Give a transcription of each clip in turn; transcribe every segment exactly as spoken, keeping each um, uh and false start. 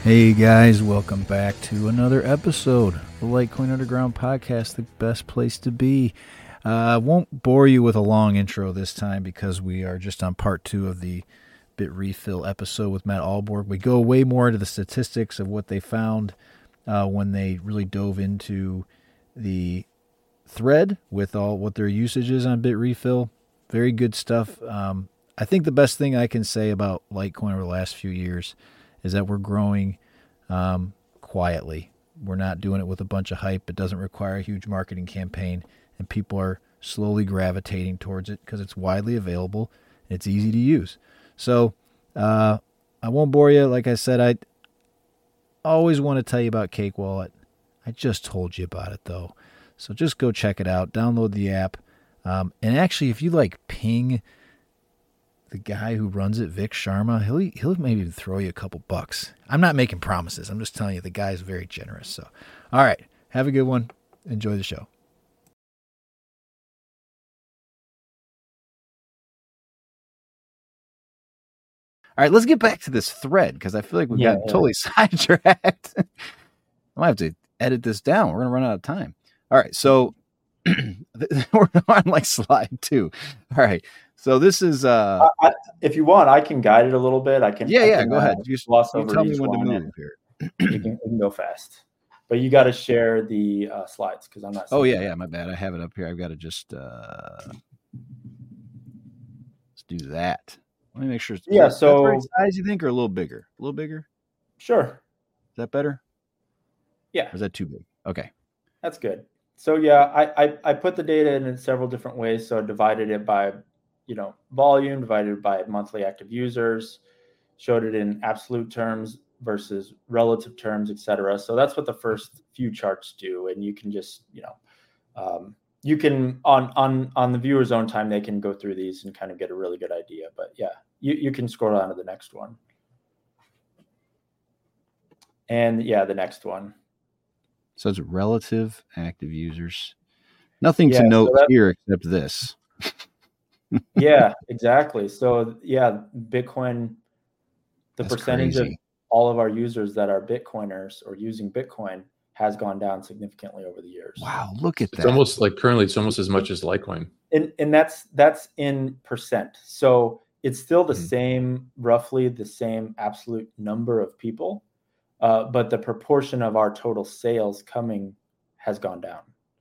Hey guys, welcome back to another episode of the Litecoin Underground Podcast, the best place to be. I uh, won't bore you with a long intro this time because we are just on part two of the Bitrefill episode with Matt Alborg. We go way more into the statistics of what they found uh, when they really dove into the thread with all what their usage is on Bitrefill. Very good stuff. Um, I think the best thing I can say about Litecoin over the last few years is that we're growing um, quietly. We're not doing it with a bunch of hype. It doesn't require a huge marketing campaign, and people are slowly gravitating towards it because it's widely available and it's easy to use. So uh, I won't bore you. Like I said, I always want to tell you about Cake Wallet. I just told you about it, though. So just go check it out. Download the app. Um, and actually, if you like ping the guy who runs it, Vic Sharma, he'll he'll maybe throw you a couple bucks. I'm not making promises. I'm just telling you the guy's very generous. So, all right, have a good one. Enjoy the show. All right, let's get back to this thread because I feel like we Yeah, got yeah. totally sidetracked. I might have to edit this down. We're gonna run out of time. All right, so we're on like slide two. All right, so this is uh. I, I, if you want, I can guide it a little bit. I can. Yeah, I yeah. can, Go uh, ahead. You, gloss you over tell me each when to one move and here. we can, we can go fast, but you got to share the uh, slides because I'm not. Oh seeing yeah, that. yeah. My bad. I have it up here. I've got to just uh, let's do that. Let me make sure. It's, Yeah, is that the right so- size you think, or a little bigger? A little bigger? Sure. Is that better? Yeah, Or is that too big? Okay. that's good. So yeah, I, I I put the data in in several different ways. So I divided it by, you know, volume, divided by monthly active users, showed it in absolute terms versus relative terms, et cetera. So that's what the first few charts do, and you can just, you know, um, you can on on on the viewer's own time they can go through these and kind of get a really good idea. But yeah, you you can scroll down to the next one, and yeah, the next one. So it's relative active users. Nothing Yeah, to note so that- here except this. Yeah, exactly. So yeah, Bitcoin, the That's percentage crazy. of all of our users that are Bitcoiners or using Bitcoin has gone down significantly over the years. Wow, look at It's that. almost like currently it's almost as much as Litecoin. And and that's that's in percent. So it's still the Hmm. same, roughly the same absolute number of people, uh, but the proportion of our total sales coming has gone down.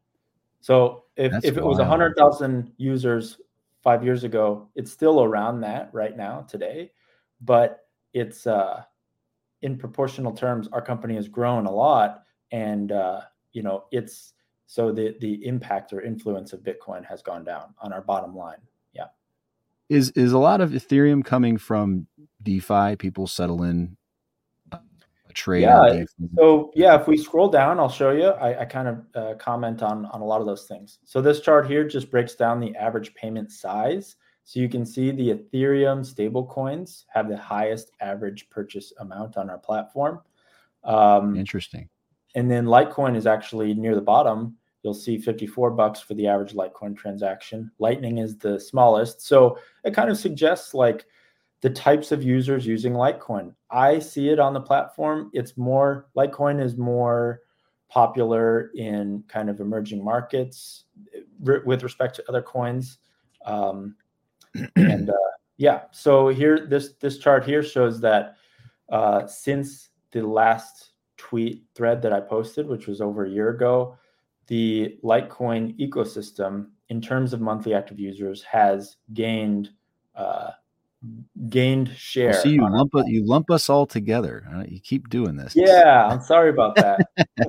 So if, That's if it was wild. one hundred thousand users five years ago, it's still around that right now today, but it's uh, in proportional terms, our company has grown a lot, and uh, you know it's so the the impact or influence of Bitcoin has gone down on our bottom line. Yeah. Is is a lot of Ethereum coming from DeFi? People settle in a trade on Yeah. DeFi. So yeah, if we scroll down, I'll show you. I, I kind of uh, comment on on a lot of those things. So this chart here just breaks down the average payment size. So you can see the Ethereum stable coins have the highest average purchase amount on our platform. Um, Interesting. and then Litecoin is actually near the bottom. You'll see fifty-four bucks for the average Litecoin transaction. Lightning is the smallest. So it kind of suggests like the types of users using Litecoin. I see it on the platform. It's more, Litecoin is more popular in kind of emerging markets re- with respect to other coins. Um, and uh, yeah, so here, this this chart here shows that uh, since the last tweet thread that I posted, which was over a year ago, the Litecoin ecosystem, in terms of monthly active users, has gained uh, gained share. Well, see, you on our- lump us, you lump us all together. Uh, You keep doing this. Yeah, I'm sorry about that.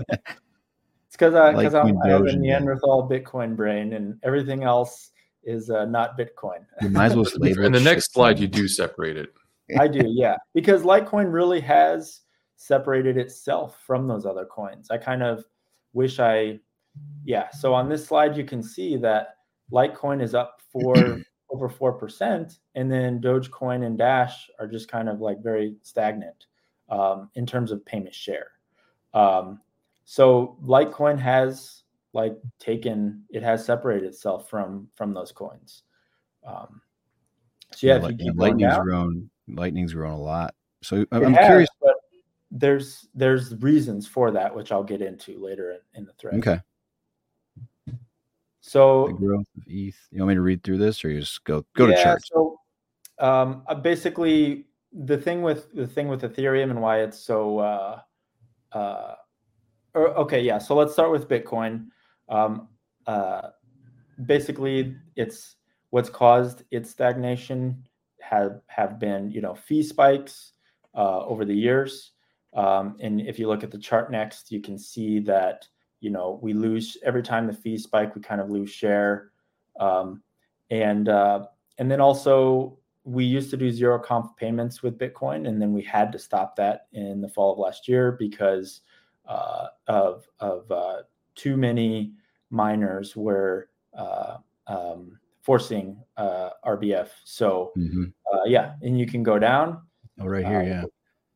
It's because I because Litecoin I have a Doge again. Neanderthal Bitcoin brain, and everything else is uh, not Bitcoin. You might as well label In the it next shit. slide, you do separate it. I do, yeah, because Litecoin really has separated itself from those other coins. I kind of wish I, yeah. So on this slide, you can see that Litecoin is up for over four percent, and then Dogecoin and Dash are just kind of like very stagnant um, in terms of payment share. Um, so Litecoin has like taken, it has separated itself from from those coins. Um, so yeah, if you Light- keep going Lightning's down, grown. Lightning's grown a lot. So I'm it I'm has, curious. but there's there's reasons for that, which I'll get into later in, in the thread. Okay. So the growth of E T H. You want me to read through this, or you just go go yeah, to charts? So um, uh, basically, the thing with the thing with Ethereum and why it's so uh, uh, or, okay, yeah. So let's start with Bitcoin. Um, uh, basically, it's what's caused its stagnation have have been you know fee spikes uh, over the years. Um, and if you look at the chart next, you can see that you know we lose every time the fees spike, we kind of lose share. Um, and uh, and then also we used to do zero conf payments with Bitcoin, and then we had to stop that in the fall of last year because uh, of of uh, too many miners were uh, um, forcing uh, R B F. So mm-hmm. uh, yeah, and you can go down. Oh, right here, uh, yeah.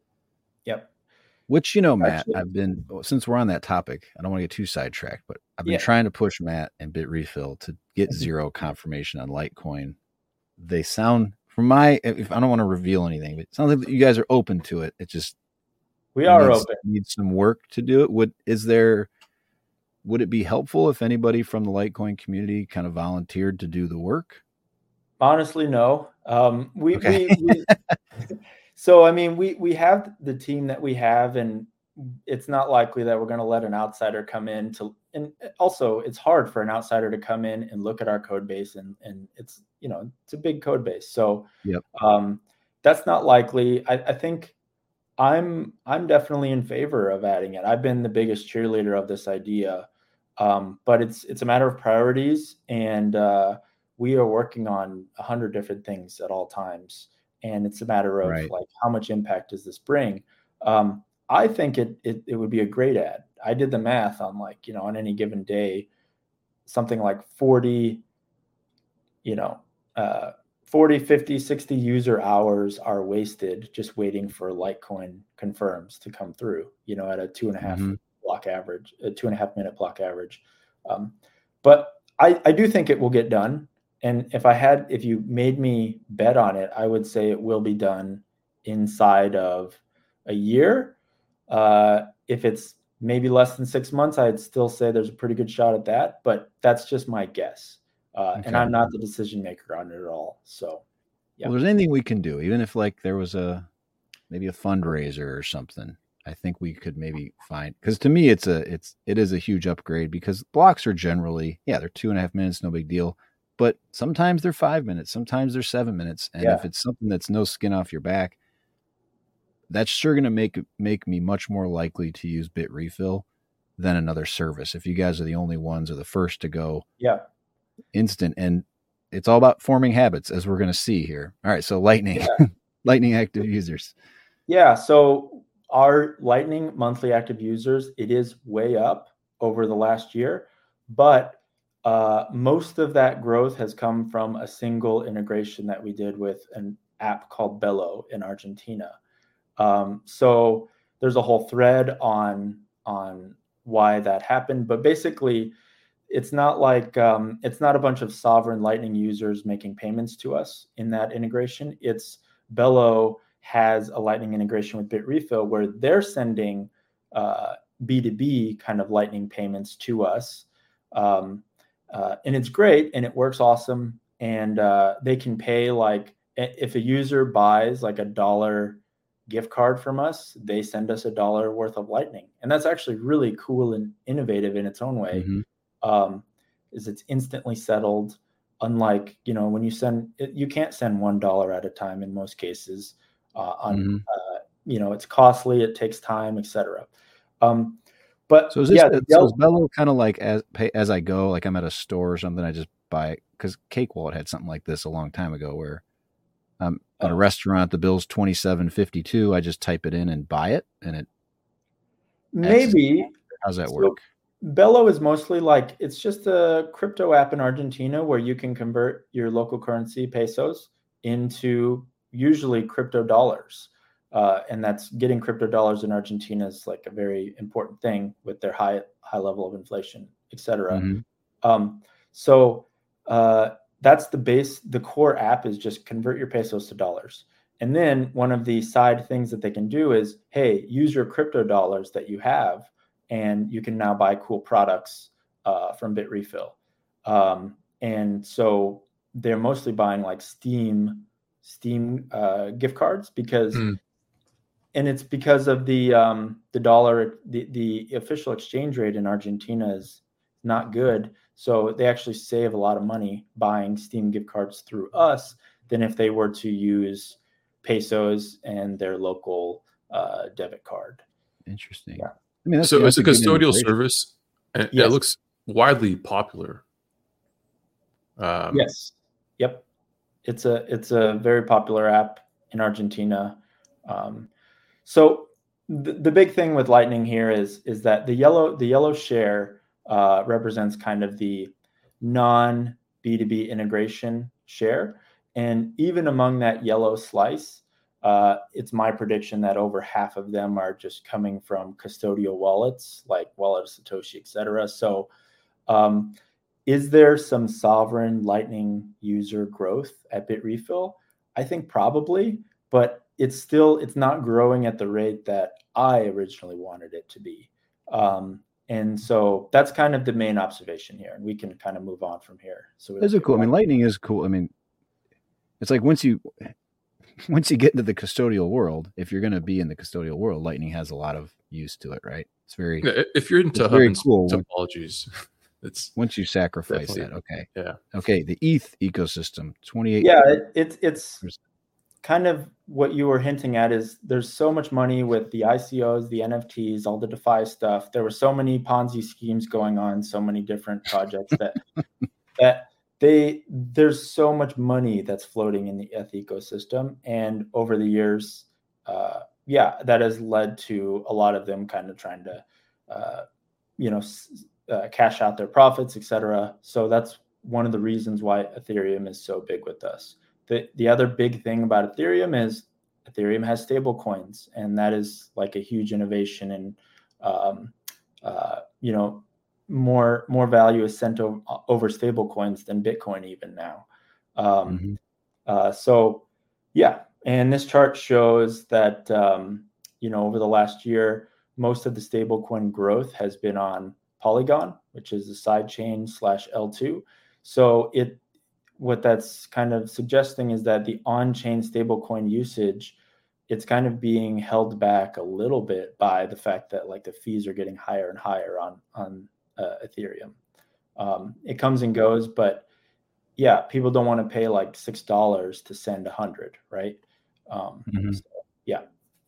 Yep. Which, you know, Matt, Actually, I've been, since we're on that topic, I don't want to get too sidetracked, but I've been yeah. trying to push Matt and BitRefill to get zero confirmation on Litecoin. They sound, from my, if I don't want to reveal anything, but it sounds like you guys are open to it. It just, we are needs, open. Needs some work to do it. Would, is there, would it be helpful if anybody from the Litecoin community kind of volunteered to do the work? Honestly, no. Um, we, okay. we, we So, I mean, we we have the team that we have, and it's not likely that we're going to let an outsider come in to, and also it's hard for an outsider to come in and look at our code base, and, and it's, you know, it's a big code base. So yep. um, that's not likely. I, I think I'm, I'm definitely in favor of adding it. I've been the biggest cheerleader of this idea, um, but it's, it's a matter of priorities, and uh, we are working on a hundred different things at all times. And it's a matter of right. like, how much impact does this bring? Um, I think it, it it would be a great ad. I did the math on like, you know, on any given day, something like forty, you know, uh, forty, fifty, sixty user hours are wasted just waiting for Litecoin confirms to come through, you know, at a two and a half mm-hmm. block average, a two and a half minute block average. Um, but I, I do think it will get done. And if I had, if you made me bet on it, I would say it will be done inside of a year. Uh, if it's maybe less than six months, I'd still say there's a pretty good shot at that, but that's just my guess. Uh, okay. And I'm not the decision maker on it at all. So, yeah. Well, there's anything we can do, even if like there was a, maybe a fundraiser or something. I think we could maybe find, because to me, it's a, it's, it is a huge upgrade, because blocks are generally, yeah, they're two and a half minutes, no big deal. But sometimes they're five minutes, sometimes they're seven minutes. And yeah. if it's something that's no skin off your back, that's sure going to make make me much more likely to use BitRefill than another service. If you guys are the only ones or the first to go yeah. instant. And it's all about forming habits, as we're going to see here. All right, so Lightning, yeah. Lightning active users. Yeah, so our Lightning monthly active users, it is way up over the last year, but Uh, most of that growth has come from a single integration that we did with an app called Bello in Argentina. Um, so there's a whole thread on on why that happened, but basically, it's not like um, it's not a bunch of sovereign Lightning users making payments to us in that integration. It's Bello has a Lightning integration with BitRefill where they're sending uh, B two B kind of Lightning payments to us. Um, Uh, and it's great, and it works awesome. And uh, they can pay, like, if a user buys like a dollar gift card from us, they send us a dollar worth of Lightning. And that's actually really cool and innovative in its own way. Mm-hmm. Um, is it's instantly settled. Unlike, you know, when you send, you can't send one dollar at a time in most cases. Uh, on, mm-hmm. uh, you know, it's costly, it takes time, et cetera. Um, But so is this, yeah, so is Bello kind of like as pay as I go, like I'm at a store or something, I just buy it? Because Cake Wallet had something like this a long time ago where I'm at a restaurant, the bill's twenty-seven fifty-two, I just type it in and buy it, and it maybe. How's that so work? Bello is mostly like, it's just a crypto app in Argentina where you can convert your local currency pesos into usually crypto dollars. Uh, and that's getting crypto dollars in Argentina is like a very important thing with their high high level of inflation, et cetera. Mm-hmm. Um, so uh, that's the base. The core app is just convert your pesos to dollars. and then one of the side things that they can do is, hey, use your crypto dollars that you have, and you can now buy cool products uh, from Bitrefill. Um, and so they're mostly buying like Steam, Steam uh, gift cards because, mm. and it's because of the um, the dollar, the, the official exchange rate in Argentina is not good. So they actually save a lot of money buying Steam gift cards through us than if they were to use pesos and their local uh, debit card. Interesting. Yeah. I mean, that's, so it's a custodial service, and yes. It looks widely popular. Um, yes. Yep. It's a it's a very popular app in Argentina. Um, so the, the big thing with Lightning here is is that the yellow the yellow share uh, represents kind of the non B two B integration share, and even among that yellow slice, uh, it's my prediction that over half of them are just coming from custodial wallets like Wallet of Satoshi, et cetera. So. Um, Is there some sovereign Lightning user growth at Bitrefill? I think probably, but it's still, it's not growing at the rate that I originally wanted it to be. Um, and so that's kind of the main observation here. And we can kind of move on from here. So That's a cool. I mean, Lightning is cool. I mean, it's like once you, once you get into the custodial world, if you're going to be in the custodial world, Lightning has a lot of use to it, right? It's very, if you're into very cool topologies. It's once you sacrifice that, okay, yeah, okay. The E T H ecosystem, twenty-eight. Yeah, it, it's it's kind of what you were hinting at. Is there's so much money with the I C Os, the N F Ts, all the DeFi stuff. There were so many Ponzi schemes going on, so many different projects that that they there's so much money that's floating in the E T H ecosystem, and over the years, uh, yeah, that has led to a lot of them kind of trying to, uh, you know. S- Uh, cash out their profits, et cetera. So that's one of the reasons why Ethereum is so big with us. The the other big thing about Ethereum is Ethereum has stable coins, and that is like a huge innovation, and um, uh, you know, more more value is sent over, over stable coins than Bitcoin even now. Um, mm-hmm. uh, so yeah, and this chart shows that um, you know, over the last year, most of the stable coin growth has been on Polygon, which is the side chain slash L two. So it, what that's kind of suggesting is that the on-chain stablecoin usage, it's kind of being held back a little bit by the fact that like the fees are getting higher and higher on on uh, Ethereum. Um, it comes and goes, but yeah, people don't want to pay like six dollars to send a hundred, right? Um, mm-hmm. so, yeah.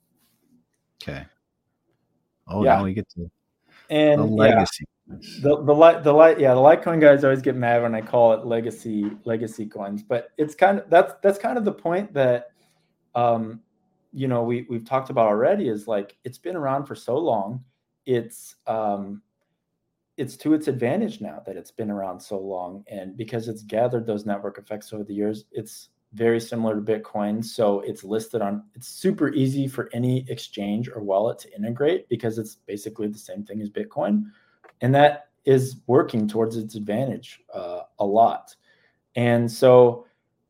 Okay. Oh, yeah. now we get to. And the legacy. Yeah, the the light the light yeah the Litecoin guys always get mad when I call it legacy legacy coins, but it's kind of that's that's kind of the point that um you know we we've talked about already is like it's been around for so long, it's um it's to its advantage now that it's been around so long, and because it's gathered those network effects over the years, it's very similar to Bitcoin. So it's listed on, it's super easy for any exchange or wallet to integrate because it's basically the same thing as Bitcoin. And that is working towards its advantage uh, a lot. And so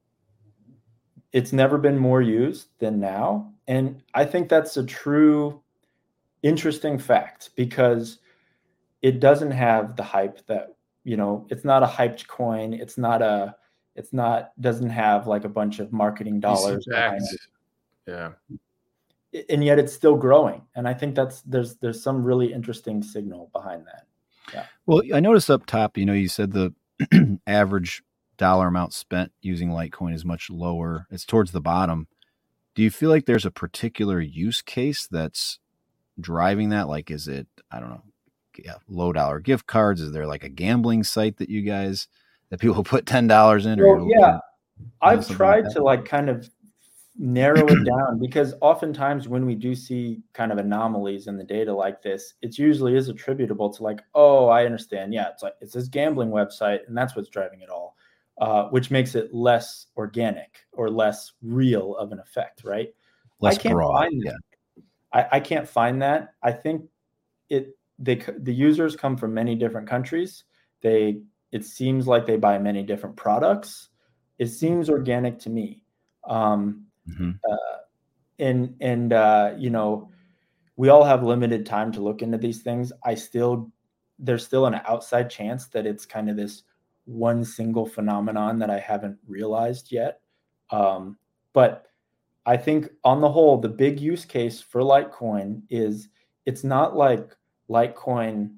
it's never been more used than now. And I think that's a true interesting fact because it doesn't have the hype that, you know, it's not a hyped coin. It's not a, It's not doesn't have like a bunch of marketing dollars behind it. Yeah. And yet it's still growing. And I think that's there's there's some really interesting signal behind that. Yeah. Well, I noticed up top, you know, you said the average dollar amount spent using Litecoin is much lower. It's towards the bottom. Do you feel like there's a particular use case that's driving that? Like, is it, I don't know, yeah, low dollar gift cards? Is there like a gambling site that you guys that people put ten dollars in? Well, or yeah, I've tried like to like kind of narrow it down because oftentimes when we do see kind of anomalies in the data like this, it usually is attributable to like, oh, I understand. Yeah, it's like it's this gambling website and that's what's driving it all, uh, which makes it less organic or less real of an effect, right? Less I can't broad. Find yeah, I, I can't find that. I think it they the users come from many different countries. They It seems like they buy many different products. It seems organic to me. Um, Mm-hmm. Uh, and, and uh, you know, we all have limited time to look into these things. I still, there's still an outside chance that it's kind of this one single phenomenon that I haven't realized yet. Um, but I think on the whole, the big use case for Litecoin is it's not like Litecoin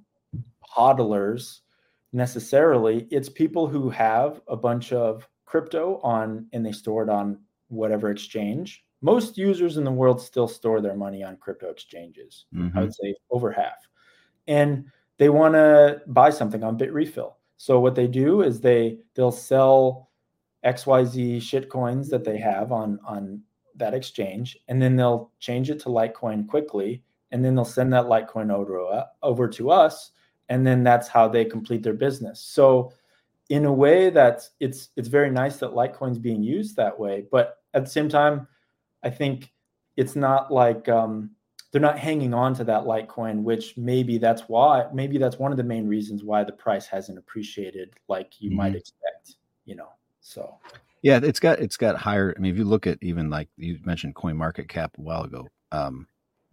hodlers necessarily. It's people who have a bunch of crypto on and they store it on whatever exchange. Most users in the world still store their money on crypto exchanges. Mm-hmm. I would say over half. And they want to buy something on Bitrefill. So what they do is they they'll sell X Y Z shit coins that they have on on that exchange, and then they'll change it to Litecoin quickly, and then they'll send that Litecoin over, over to us, and then that's how they complete their business. So in a way, that's it's it's very nice that Litecoin's being used that way, but at the same time, I think it's not like um, they're not hanging on to that Litecoin, which maybe that's why, maybe that's one of the main reasons why the price hasn't appreciated like you mm-hmm. might expect, you know, so. Yeah, it's got it's got higher. I mean, if you look at even like you mentioned CoinMarketCap a while ago, um,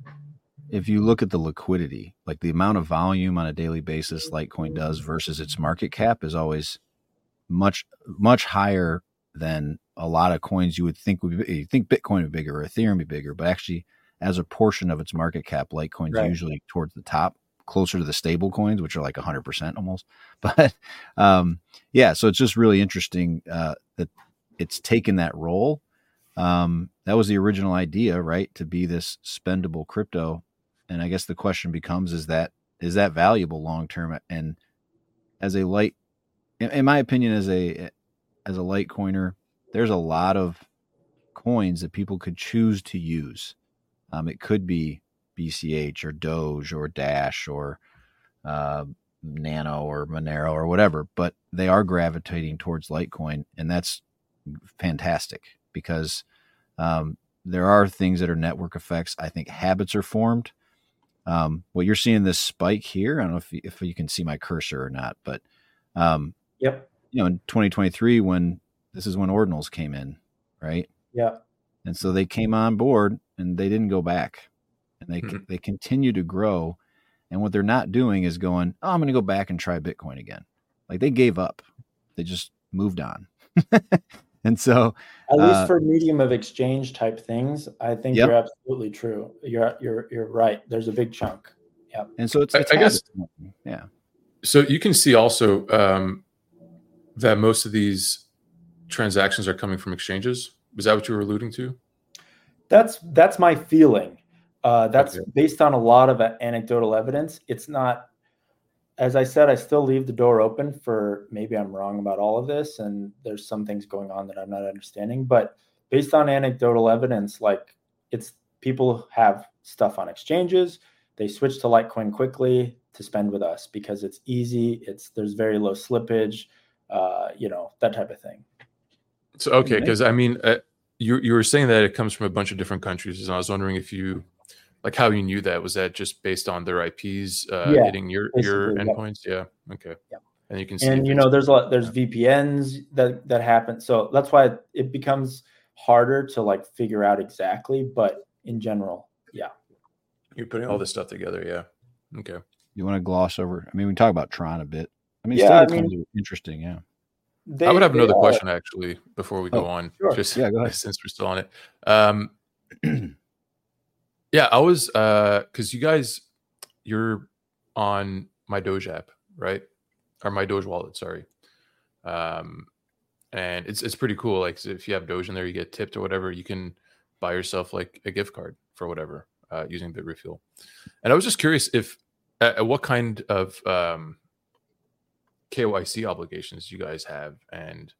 if you look at the liquidity, like the amount of volume on a daily basis Litecoin does versus its market cap is always much much higher than a lot of coins you would think would be. You think Bitcoin would be bigger or Ethereum would be bigger, but actually, as a portion of its market cap, Litecoin's right. usually towards the top, closer to the stable coins, which are like one hundred percent almost. But um, yeah, so it's just really interesting uh, that it's taken that role. Um, that was the original idea, right? To be this spendable crypto. And I guess the question becomes, is that, is that valuable long-term? And as a light, in, in my opinion, as a, as a Litecoiner, there's a lot of coins that people could choose to use. Um, it could be B C H or Doge or Dash or, uh, Nano or Monero or whatever, but they are gravitating towards Litecoin, and that's fantastic because um, there are things that are network effects. I think habits are formed. Um, what you're seeing this spike here, I don't know if you, if you can see my cursor or not, but um, yep. You know, in twenty twenty-three, when this is when ordinals came in, right? Yeah. And so they came on board and they didn't go back, and they mm-hmm. they continue to grow. And what they're not doing is going, oh, I'm going to go back and try Bitcoin again. Like they gave up. They just moved on. And so, at least uh, for medium of exchange type things, I think yep. you're absolutely true. You're you're you're right. There's a big chunk. Yeah. And so it's, it's I, I guess, yeah. So you can see also um, that most of these transactions are coming from exchanges. Was that what you were alluding to? That's that's my feeling. Uh, that's okay. Based on a lot of anecdotal evidence. It's not. As I said, I still leave the door open for maybe I'm wrong about all of this and there's some things going on that I'm not understanding, but based on anecdotal evidence, like it's people have stuff on exchanges. They switch to Litecoin quickly to spend with us because it's easy. It's there's very low slippage, uh, you know, that type of thing. So, okay. Cause I mean, uh, you, you were saying that it comes from a bunch of different countries. And I was wondering if you, like how you knew that. Was that just based on their I Ps uh, yeah, hitting your, your endpoints? Yeah. yeah. Okay. Yeah. And you can see, and you know, there's a lot, there's V P Ns that, that happen. So that's why it becomes harder to like figure out exactly, but in general, yeah. You're putting all this stuff together. Yeah. Okay. You want to gloss over? I mean, we can talk about Tron a bit. I mean, yeah, I mean, interesting. Yeah. They, I would have another are. question actually before we go oh, on. Sure. Just yeah, go ahead. Since we're still on it. Um, yeah, I was uh, because you guys, you're on my Doge app, right? Or my Doge wallet, sorry. Um, and it's it's pretty cool. Like if you have Doge in there, you get tipped or whatever. You can buy yourself like a gift card for whatever uh, using Bitrefuel. And I was just curious if uh, what kind of um, K Y C obligations you guys have. And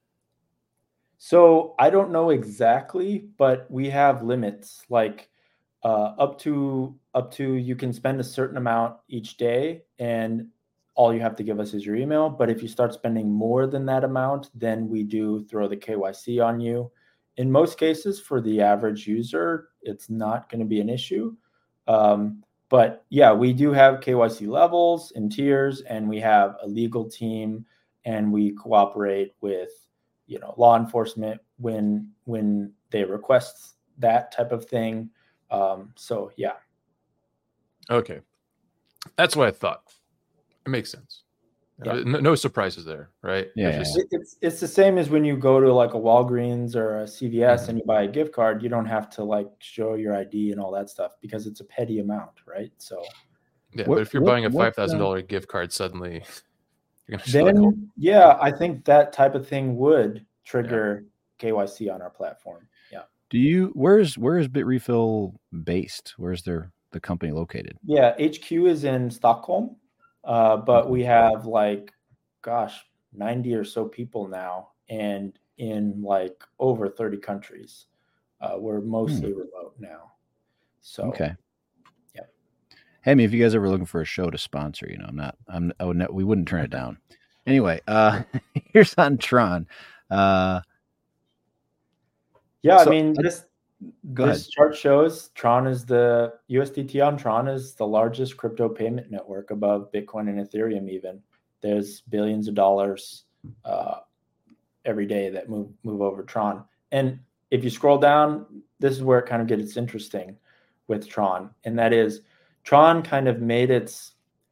so I don't know exactly, but we have limits like uh, up to up to you can spend a certain amount each day, and all you have to give us is your email. But if you start spending more than that amount, then we do throw the K Y C on you. In most cases, for the average user, it's not going to be an issue. Um, but yeah, we do have K Y C levels and tiers, and we have a legal team, and we cooperate with, you know, law enforcement when when they request that type of thing. Um, so yeah. Okay, that's what I thought. It makes sense. Yeah. Uh, no, no surprises there, right? Yeah, It's just- It- It's it's the same as when you go to like a Walgreens or a C V S Mhm. and you buy a gift card. You don't have to like show your I D and all that stuff because it's a petty amount, right? So yeah, What- but if you're what- buying a what, five thousand uh, dollar gift card, suddenly you're gonna just be like, then, oh, yeah, I think that type of thing would trigger K Y C on our platform. Yeah. Do you where's where is BitRefill based? Where's their the company located? Yeah, H Q is in Stockholm, uh, but we have like, gosh, ninety or so people now, and in like over thirty countries. Uh, we're mostly remote now. So Okay. yeah. Hey, I mean, if you guys ever looking for a show to sponsor, you know, I'm not, I'm, I would, ne- we wouldn't turn it down. Anyway, uh, here's on Tron. Uh, Yeah, So, I mean, I- this go this chart shows Tron is the U S D T on Tron is the largest crypto payment network above Bitcoin and Ethereum. Even there's billions of dollars uh, every day that move move over Tron. And if you scroll down, this is where it kind of gets interesting with Tron, and that is Tron kind of made its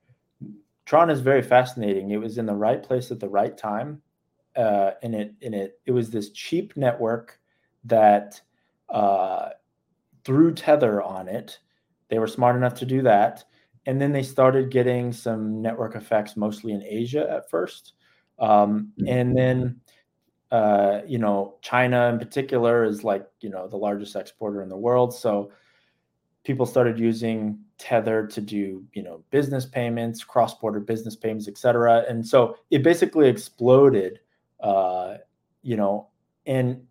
Tron is very fascinating. It was in the right place at the right time, uh, and it and it it was this cheap network that uh, threw Tether on it. They were smart enough to do that, and then they started getting some network effects, mostly in Asia at first, um, and then uh, you know China in particular is like you know the largest exporter in the world, so people started using Tether to do, you know, business payments, cross-border business payments, et cetera. And so it basically exploded, uh, you know, and,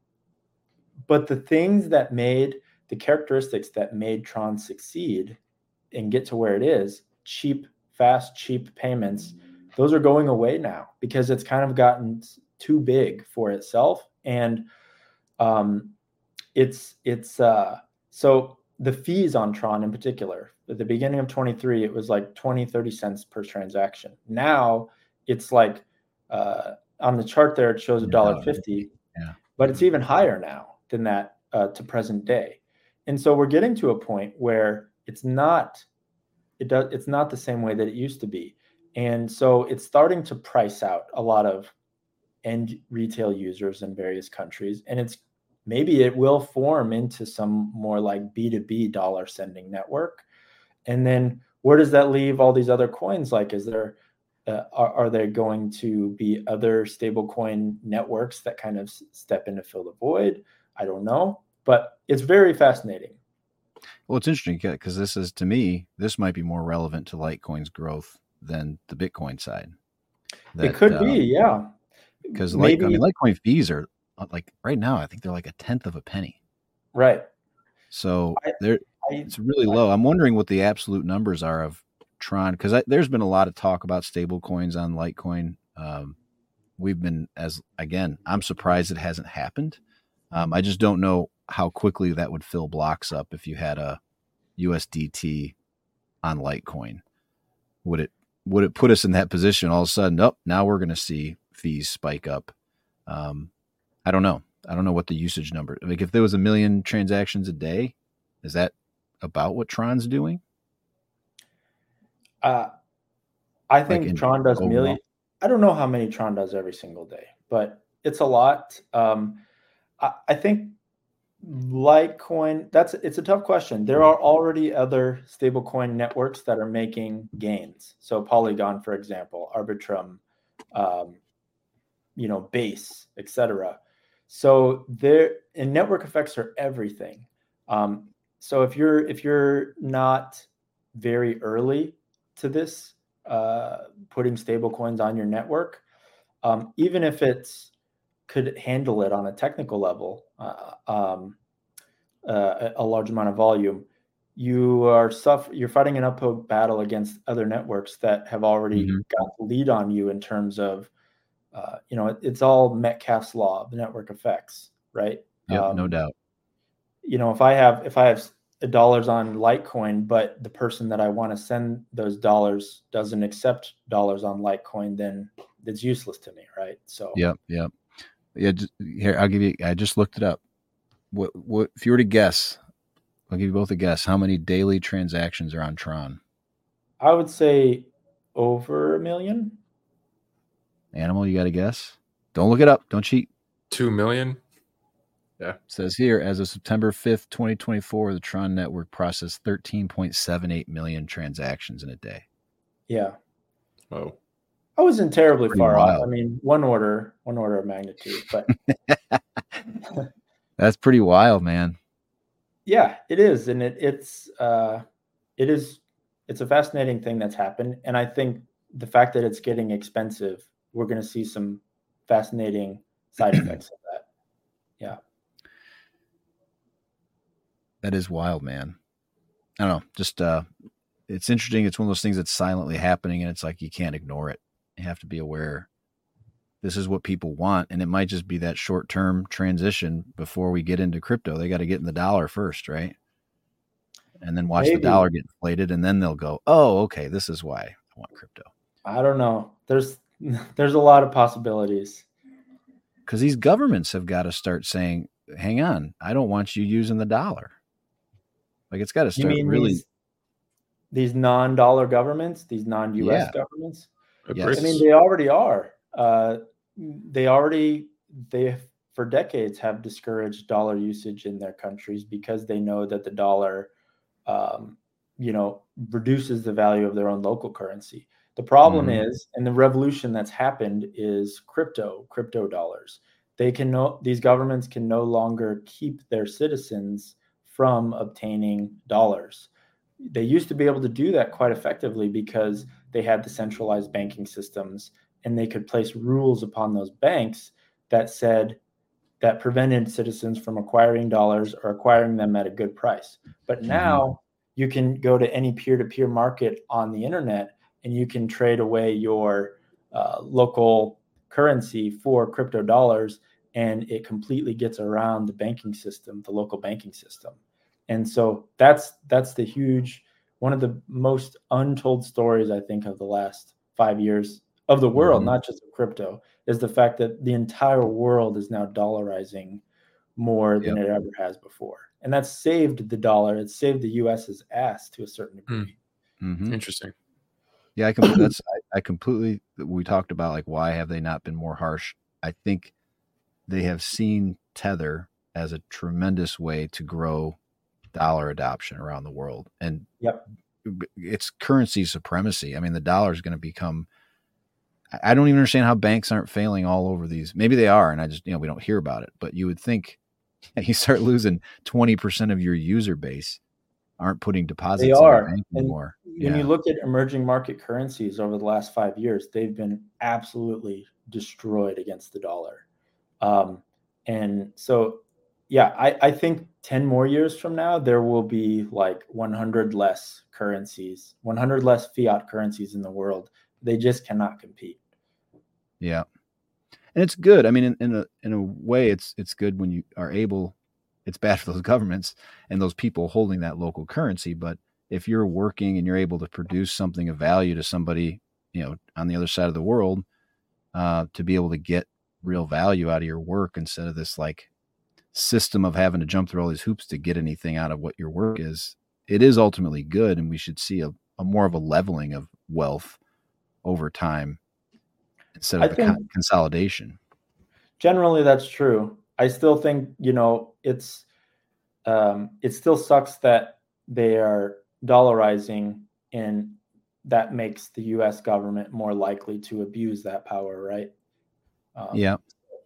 but the things that made, the characteristics that made Tron succeed and get to where it is, cheap, fast, cheap payments, those are going away now because it's kind of gotten too big for itself. And um, it's, it's, uh, so, the fees on Tron in particular, at the beginning of twenty-three, it was like twenty, thirty cents per transaction. Now it's like uh, on the chart there, it shows one dollar fifty, Yeah. but it's even higher now than that uh, to present day. And so we're getting to a point where it's not, it does, it's not the same way that it used to be. And so it's starting to price out a lot of end retail users in various countries. And it's maybe it will form into some more like B two B dollar sending network. And then where does that leave all these other coins? Like, is there, uh, are, are there going to be other stablecoin networks that kind of step in to fill the void? I don't know, but it's very fascinating. Well, it's interesting because this is, to me, this might be more relevant to Litecoin's growth than the Bitcoin side. That, it could um, be, yeah. Because like, I mean, Litecoin fees are like right now, I think they're like a tenth of a penny. Right. So I, they're I, it's really low. I'm wondering what the absolute numbers are of Tron because there's been a lot of talk about stable coins on Litecoin. Um, we've been as again, I'm surprised it hasn't happened. Um, I just don't know how quickly that would fill blocks up if you had a U S D T on Litecoin. Would it would it put us in that position all of a sudden? Oh, now we're going to see fees spike up. Um, I don't know. I don't know what the usage number. Like if there was a million transactions a day, is that about what Tron's doing? Uh, I think like in, Tron does overall? million. I don't know how many Tron does every single day, but it's a lot. Um, I, I think Litecoin, that's it's a tough question. There are already other stablecoin networks that are making gains. So Polygon, for example, Arbitrum, um, you know, Base, et cetera. So there, and network effects are everything. Um, so if you're if you're not very early to this, uh, putting stable coins on your network, um, even if it's could handle it on a technical level, uh, um, uh, a large amount of volume, you are suffer you're fighting an uphill battle against other networks that have already mm-hmm. got the lead on you in terms of, uh, you know, it, it's all Metcalfe's law, the network effects, right? Yeah, um, no doubt. You know, if I have if I have dollars on Litecoin, but the person that I want to send those dollars doesn't accept dollars on Litecoin, then it's useless to me, right? So yeah, yeah. Yeah, just, here I'll give you. I just looked it up. What what if you were to guess? I'll give you both a guess. How many daily transactions are on Tron? I would say over a million. Animal, you got to guess. Don't look it up. Don't cheat. Two million. Yeah. It says here, as of September fifth, twenty twenty-four, the Tron network processed thirteen point seven eight million transactions in a day. Yeah. Oh. I wasn't terribly Pretty far wild. off. I mean, one order, one order of magnitude, but that's pretty wild, man. Yeah, it is, and it it's uh, it is it's a fascinating thing that's happened, and I think the fact that it's getting expensive, we're going to see some fascinating side effects of that. Yeah, that is wild, man. I don't know, just uh, it's interesting. It's one of those things that's silently happening, and it's like you can't ignore it. You have to be aware. This is what people want, and it might just be that short-term transition before we get into crypto. They got to get in the dollar first, right? And then watch Maybe. the dollar get inflated, and then they'll go, oh, okay, this is why I want crypto. I don't know. There's there's a lot of possibilities. Because these governments have got to start saying, hang on, I don't want you using the dollar. Like, it's got to start you mean really... These, these non-dollar governments, these non-U S Yeah. governments? Yes. I mean, they already are. Uh, they already, they for decades have discouraged dollar usage in their countries because they know that the dollar, um, you know, reduces the value of their own local currency. The problem Mhm. is, and the revolution that's happened is crypto, crypto dollars. They can no, these governments can no longer keep their citizens from obtaining dollars. They used to be able to do that quite effectively because they had the centralized banking systems, and they could place rules upon those banks that said that prevented citizens from acquiring dollars or acquiring them at a good price. But now mm-hmm. you can go to any peer-to-peer market on the internet, and you can trade away your uh, local currency for crypto dollars, and it completely gets around the banking system, the local banking system. And so that's that's the huge, one of the most untold stories, I think, of the last five years of the world, mm-hmm. not just of crypto, is the fact that the entire world is now dollarizing more than yep. it ever has before. And that's saved the dollar. It's saved the U S's ass to a certain degree. Mm-hmm. Interesting. Yeah, I can, that's I, I completely, we talked about like, why have they not been more harsh? I think they have seen Tether as a tremendous way to grow dollar adoption around the world. And yep. it's currency supremacy. I mean, the dollar is going to become, I don't even understand how banks aren't failing all over these. Maybe they are, and I just, you know, we don't hear about it. But you would think you start losing twenty percent of your user base aren't putting deposits they in are. the bank and anymore. When yeah. you look at emerging market currencies over the last five years, they've been absolutely destroyed against the dollar. Um, and so, yeah, I, I think ten more years from now, there will be like one hundred less currencies, one hundred less fiat currencies in the world. They just cannot compete. Yeah. And it's good. I mean, in, in a in a way, it's it's good when you are able. It's bad for those governments and those people holding that local currency. But if you're working and you're able to produce something of value to somebody, you know, on the other side of the world, uh, to be able to get real value out of your work instead of this like system of having to jump through all these hoops to get anything out of what your work is, it is ultimately good. And we should see a, a more of a leveling of wealth over time instead of I a con- consolidation. Generally, that's true. I still think, you know, it's um, it still sucks that they are dollarizing, and that makes the U S government more likely to abuse that power, right? Um, yeah.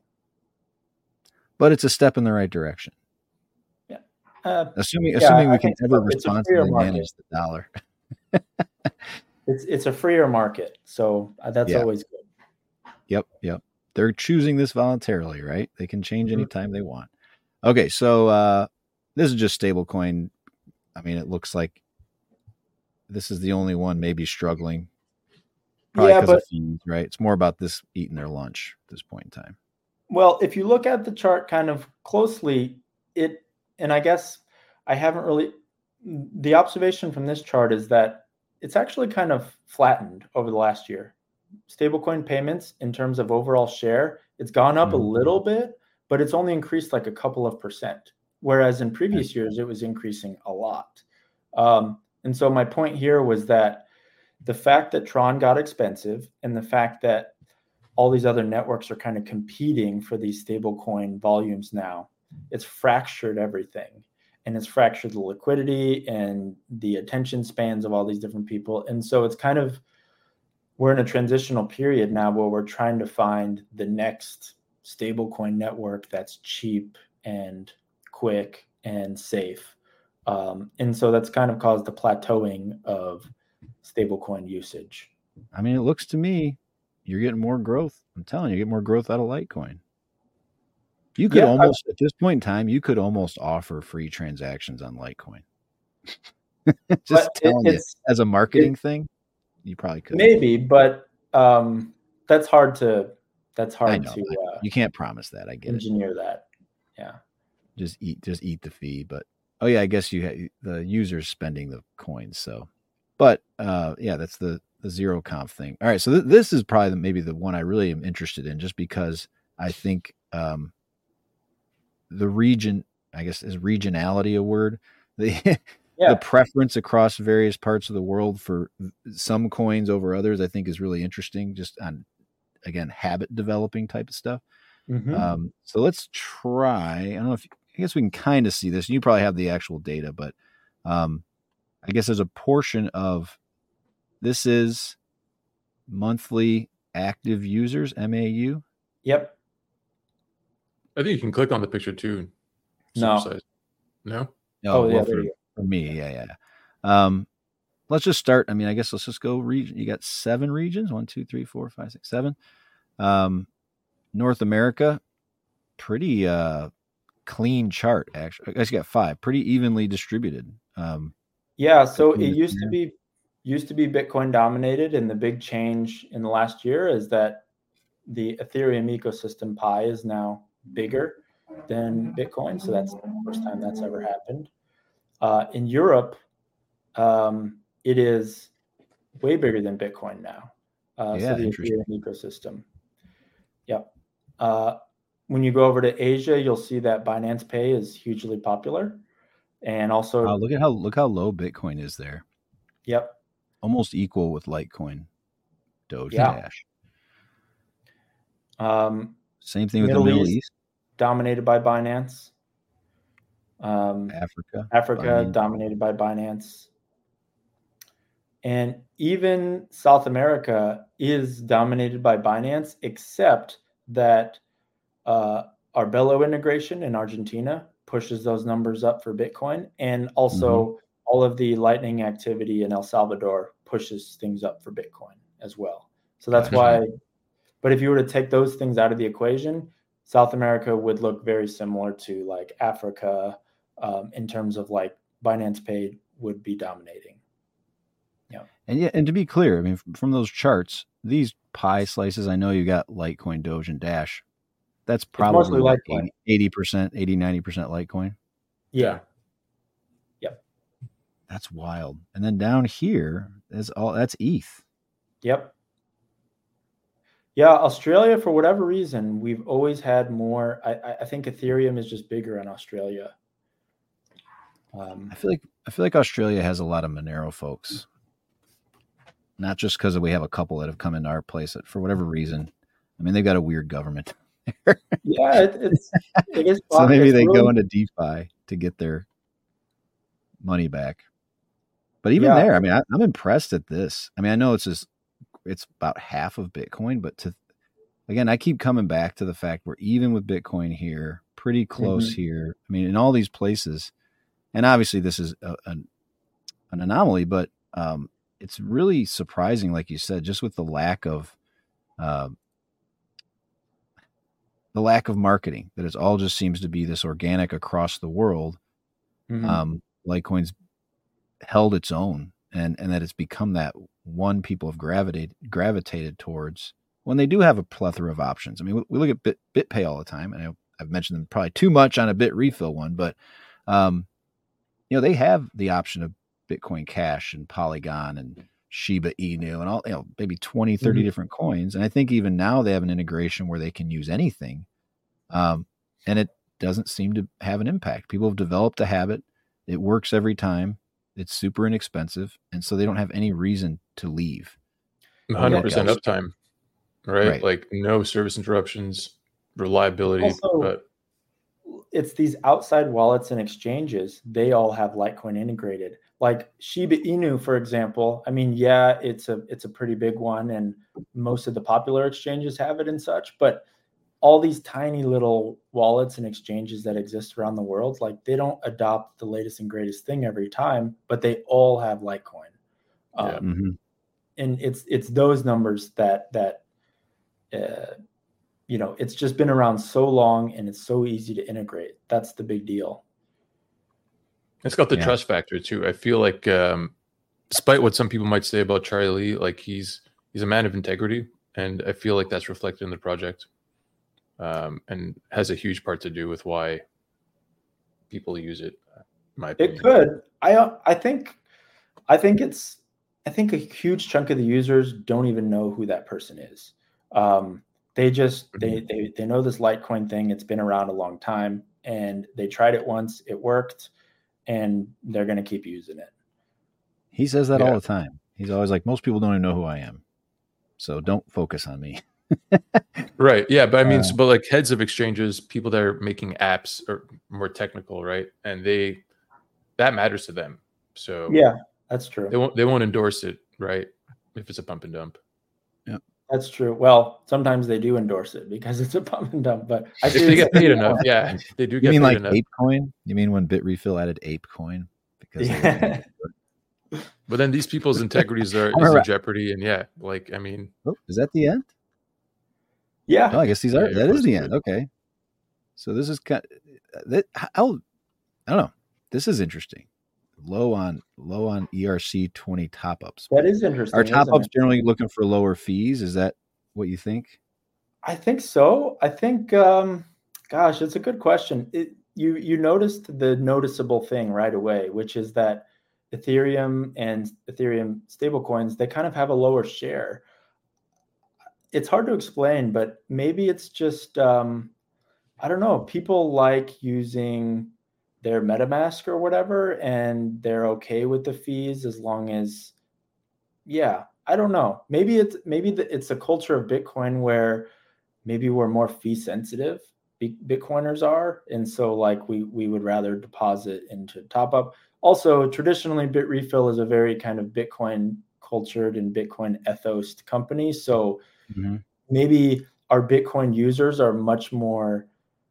But it's a step in the right direction. Yeah. Uh, assuming yeah, assuming we I can ever responsibly manage the dollar. it's it's a freer market, so that's yeah. always good. Yep, yep. They're choosing this voluntarily, right? They can change mm-hmm. anytime they want. Okay, so uh, this is just stablecoin. I mean, it looks like this is the only one maybe struggling. Probably yeah, because but of fees, right? It's more about this eating their lunch at this point in time. Well, if you look at the chart kind of closely, it, and I guess I haven't really, the observation from this chart is that it's actually kind of flattened over the last year. stablecoin payments in terms of overall share, it's gone up Mhm. a little bit, but it's only increased like a couple of percent. Whereas in previous years, it was increasing a lot. Um, and so my point here was that the fact that Tron got expensive and the fact that all these other networks are kind of competing for these stablecoin volumes now, it's fractured everything. And it's fractured the liquidity and the attention spans of all these different people. And so it's kind of, we're in a transitional period now where we're trying to find the next stablecoin network that's cheap and quick and safe. Um, and so that's kind of caused the plateauing of stablecoin usage. I mean, it looks to me you're getting more growth. I'm telling you, you get more growth out of Litecoin. You could Yeah, almost, I, at this point in time, you could almost offer free transactions on Litecoin. Just telling it, you, as a marketing it, thing, you probably could. Maybe, but um, that's hard to, that's hard know, to, uh, you can't promise that. I get engineer it. that. Yeah. Just eat, just eat the fee. But, oh yeah, I guess you have the users spending the coins. So, but uh, yeah, that's the, the zero conf thing. All right. So th- this is probably the, maybe the one I really am interested in, just because I think, um, the region, I guess, is regionality a word? The yeah. the preference across various parts of the world for some coins over others, I think, is really interesting. Just on, again, habit developing type of stuff. Mm-hmm. Um, so let's try. I don't know if I guess we can kind of see this. You probably have the actual data, but um, I guess there's a portion of this is monthly active users, M A U. Yep. I think you can click on the picture too. No. Size. No? Oh, well, yeah, for, for me, yeah, yeah. Um, let's just start. I mean, I guess let's just go region. You got seven regions. One, two, three, four, five, six, seven. Um, North America, pretty uh, clean chart, actually. I guess you got five. Pretty evenly distributed. Um, yeah, so it used to be used to be Bitcoin dominated, and the big change in the last year is that the Ethereum ecosystem pie is now bigger than Bitcoin. So that's the first time that's ever happened. Uh, in Europe, um, it is way bigger than Bitcoin now. Uh, yeah, so the Ethereum ecosystem. Yep. Uh, when you go over to Asia, you'll see that Binance Pay is hugely popular. And also wow, look at how look how low Bitcoin is there. Yep. Almost equal with Litecoin, Doge, yeah. Dash. Um, Same thing with Middle the Middle East, East. Dominated by Binance. Um, Africa. Africa Binance. Dominated by Binance. And even South America is dominated by Binance, except that uh, Arbello integration in Argentina pushes those numbers up for Bitcoin. And also mm-hmm. all of the Lightning activity in El Salvador pushes things up for Bitcoin as well. So that's why, but if you were to take those things out of the equation, South America would look very similar to like Africa um, in terms of like Binance Pay would be dominating. Yeah. And yeah, and to be clear, I mean, from those charts, these pie slices, I know you got Litecoin, Doge, and Dash. That's probably like eighty percent, eighty, ninety percent Litecoin. Yeah. Yep. That's wild. And then down here is all that's E T H. Yep. Yeah, Australia, for whatever reason, we've always had more. I, I think Ethereum is just bigger in Australia. Um, I feel like I feel like Australia has a lot of Monero folks. Not just because we have a couple that have come into our place that, for whatever reason. I mean, they've got a weird government. yeah, it, it's it is. So maybe it's they really... go into DeFi to get their money back. But even yeah. there, I mean, I, I'm impressed at this. I mean, I know it's just it's about half of Bitcoin, but to again, I keep coming back to the fact we're even with Bitcoin here, pretty close mm-hmm. here. I mean, in all these places, and obviously this is a, an an anomaly, but um, it's really surprising, like you said, just with the lack of. Uh, The lack of marketing, that it all just seems to be this organic across the world. Mm-hmm. Um, Litecoin's held its own, and and that it's become that one people have gravitated gravitated towards when they do have a plethora of options. I mean, we, we look at Bit, BitPay all the time, and I, I've mentioned them probably too much on a Bit Refill one, but um, you know, they have the option of Bitcoin Cash and Polygon and Shiba Inu and all, you know, maybe twenty, thirty mm-hmm. different coins. And I think even now they have an integration where they can use anything. Um, and it doesn't seem to have an impact. People have developed a habit. It works every time. It's super inexpensive. And so they don't have any reason to leave. one hundred percent uptime, right? right? Like no service interruptions, reliability. Also, but it's these outside wallets and exchanges. They all have Litecoin integrated. Like Shiba Inu, for example. I mean, yeah, it's a it's a pretty big one, and most of the popular exchanges have it and such. But all these tiny little wallets and exchanges that exist around the world, like they don't adopt the latest and greatest thing every time, but they all have Litecoin. Um, yeah. mm-hmm. And it's it's those numbers that that uh, you know, it's just been around so long and it's so easy to integrate. That's the big deal. It's got the yeah. trust factor too. I feel like, um, despite what some people might say about Charlie Lee, like he's he's a man of integrity, and I feel like that's reflected in the project, um, and has a huge part to do with why people use it. In my opinion. It could. I I think I think it's. I think a huge chunk of the users don't even know who that person is. Um, they just they, they they know this Litecoin thing. It's been around a long time, and they tried it once. It worked, and they're going to keep using it. He says that yeah. all the time. He's always like, most people don't even know who I am, so don't focus on me. Right? Yeah, but I mean, uh, so, but like heads of exchanges, people that are making apps are more technical, right? And they that matters to them. So yeah. That's true. They won't. They won't endorse it, right? If it's a pump and dump. Yeah, that's true. Well, sometimes they do endorse it because it's a pump and dump. But I if they get paid enough, yeah, they do. You get mean paid like enough. ApeCoin? You mean when Bitrefill added ApeCoin? Because yeah. But then these people's integrities are is in jeopardy, and yeah, like I mean, oh, is that the end? Yeah. Oh, I guess these are. Yeah, that is the end. Okay. So this is kind. Of, that I'll. I don't know. This is interesting. Low on low on E R C twenty top ups. That is interesting. Are top ups generally looking for lower fees? Is that what you think? I think so. I think, um, gosh, it's a good question. It, you you noticed the noticeable thing right away, which is that Ethereum and Ethereum stablecoins, they kind of have a lower share. It's hard to explain, but maybe it's just um, I don't know. People like using their MetaMask or whatever, and they're okay with the fees as long as, yeah, I don't know. Maybe it's maybe the, it's a culture of Bitcoin where maybe we're more fee sensitive. Bitcoiners are, and so like we we would rather deposit into top up. Also, traditionally, Bitrefill is a very kind of Bitcoin cultured and Bitcoin ethos company, so mm-hmm. maybe our Bitcoin users are much more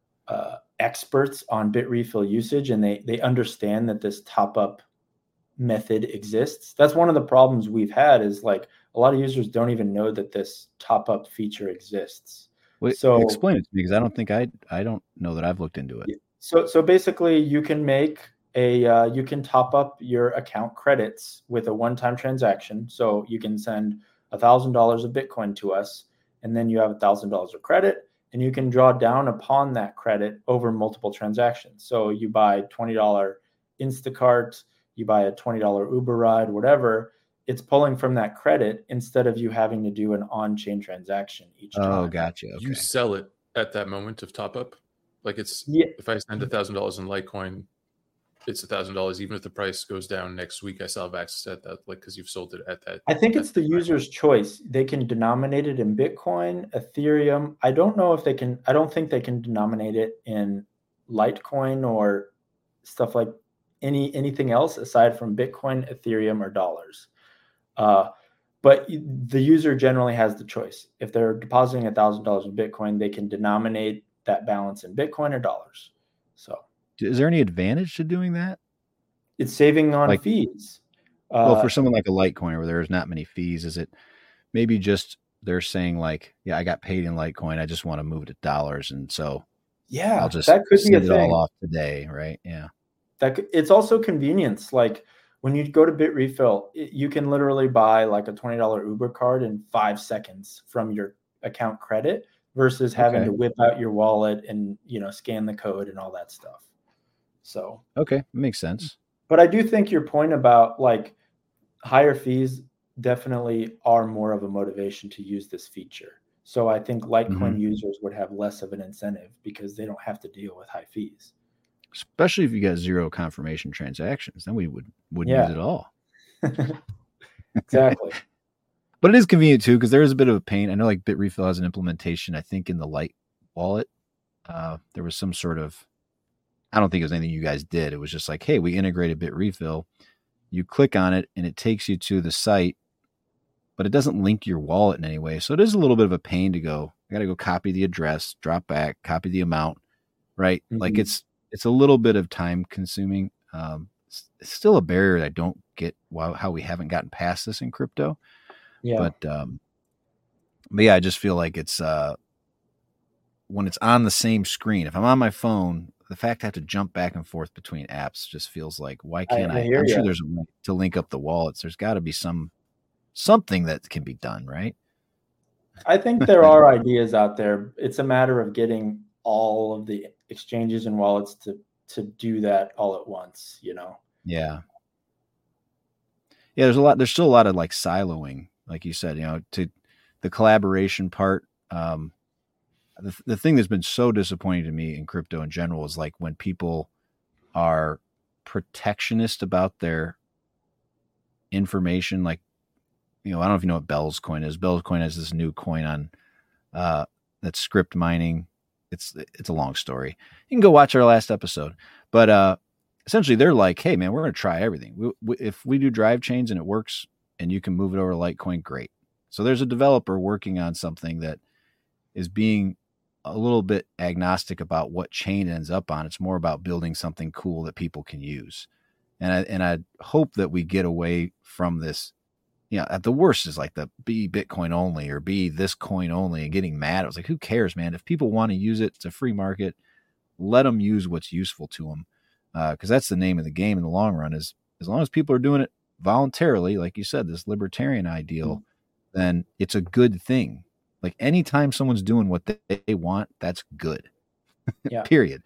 uh, experts on Bitrefill usage, and they they understand that this top up method exists. That's one of the problems we've had is like a lot of users don't even know that this top up feature exists. Wait, so explain it to me because I don't think I I don't know that I've looked into it. So so basically you can make a uh, you can top up your account credits with a one-time transaction. So you can send a thousand dollars of Bitcoin to us, and then you have a thousand dollars of credit, and you can draw down upon that credit over multiple transactions. So you buy twenty dollars Instacart, you buy a twenty dollars Uber ride, whatever. It's pulling from that credit instead of you having to do an on-chain transaction each time. Oh, gotcha. Okay. You sell it at that moment of top up. Like it's yeah. If I spend a thousand dollars in Litecoin, it's a thousand dollars. Even if the price goes down next week, I still have access at that, like because you've sold it at that. I think it's the user's choice. They can denominate it in Bitcoin, Ethereum. I don't know if they can. I don't think they can denominate it in Litecoin or stuff like any anything else aside from Bitcoin, Ethereum, or dollars. Uh, but the user generally has the choice. If they're depositing a thousand dollars in Bitcoin, they can denominate that balance in Bitcoin or dollars. So, is there any advantage to doing that? It's saving on like, fees. Well, uh, for someone like a Litecoin where there's not many fees, is it maybe just they're saying like, yeah, I got paid in Litecoin, I just want to move to dollars, and so yeah, I'll just that could be a send it thing. all off today, right? Yeah, that could, it's also convenience. Like when you go to Bitrefill, it, you can literally buy like a twenty dollars Uber card in five seconds from your account credit versus having okay. to whip out your wallet and, you know, scan the code and all that stuff. So, okay, makes sense. But I do think your point about like higher fees definitely are more of a motivation to use this feature. So I think Litecoin mm-hmm. users would have less of an incentive because they don't have to deal with high fees. Especially if you got zero confirmation transactions, then we would wouldn't yeah. use it all. Exactly. But it is convenient too, because there is a bit of a pain. I know like BitRefill has an implementation, I think in the Lite wallet, uh, there was some sort of, I don't think it was anything you guys did. It was just like, hey, we integrated BitRefill. You click on it and it takes you to the site, but it doesn't link your wallet in any way. So it is a little bit of a pain to go, I got to go copy the address, drop back, copy the amount, right? Mm-hmm. Like it's, it's a little bit of time consuming. Um, it's, it's still a barrier that I don't get why, how we haven't gotten past this in crypto. Yeah. But, um, but yeah, I just feel like it's, uh, when it's on the same screen, if I'm on my phone, the fact I have to jump back and forth between apps just feels like, why can't I? I I'm you. sure there's a way to link up the wallets. There's got to be some, something that can be done, right? I think there are ideas out there. It's a matter of getting all of the exchanges and wallets to, to do that all at once, you know? Yeah. Yeah. There's a lot, there's still a lot of like siloing, like you said, you know, to the collaboration part. Um, the, the thing that's been so disappointing to me in crypto in general is like when people are protectionist about their information. Like, you know, I don't know if you know what Bell's coin is. Bell's coin has this new coin on, uh, that's script mining. It's, it's a long story. You can go watch our last episode, but, uh, essentially they're like, hey man, we're going to try everything. We, we, if we do drive chains and it works and you can move it over to Litecoin, great. So there's a developer working on something that is being a little bit agnostic about what chain it ends up on. It's more about building something cool that people can use. And I, and I hope that we get away from this. You know, at the worst is like the be Bitcoin only or be this coin only and getting mad. I was like, who cares, man? If people want to use it, it's a free market. Let them use what's useful to them. Uh, cause that's the name of the game in the long run is as long as people are doing it voluntarily, like you said, this libertarian ideal, mm-hmm. then it's a good thing. Like anytime someone's doing what they, they want, that's good. Yeah. Period.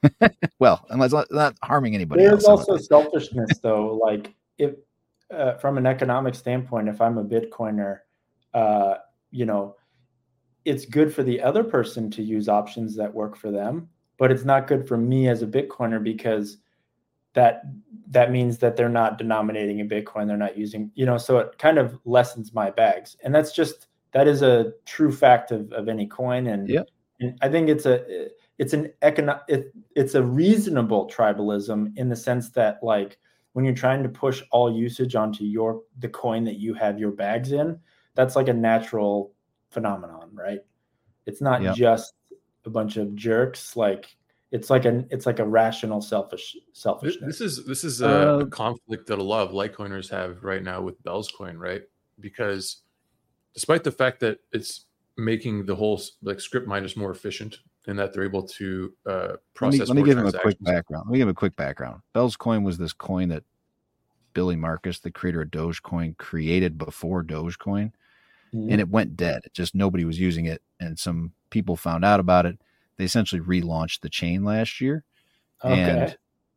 Well, unless not, not harming anybody. There's else. also selfishness though. Like if, uh, from an economic standpoint, if I'm a Bitcoiner, uh, you know, it's good for the other person to use options that work for them, but it's not good for me as a Bitcoiner because that, that means that they're not denominating in Bitcoin. They're not using, you know, so it kind of lessens my bags. And that's just, that is a true fact of, of any coin. And, yep. and I think it's a, it's an econo- it, it's a reasonable tribalism in the sense that like when you're trying to push all usage onto your, the coin that you have your bags in, that's like a natural phenomenon, right? It's not yep. just a bunch of jerks. Like it's like an, it's like a rational selfish selfishness. This is, this is a, uh, a conflict that a lot of Litecoiners have right now with Bell's coin, right? Because despite the fact that it's making the whole like script miners more efficient in that they're able to uh, process. Let me, let me give him a quick background. Let me give him a quick background. Bell's coin was this coin that Billy Marcus, the creator of Dogecoin, created before Dogecoin, mm-hmm. and it went dead. It just nobody was using it, and some people found out about it. They essentially relaunched the chain last year, okay. and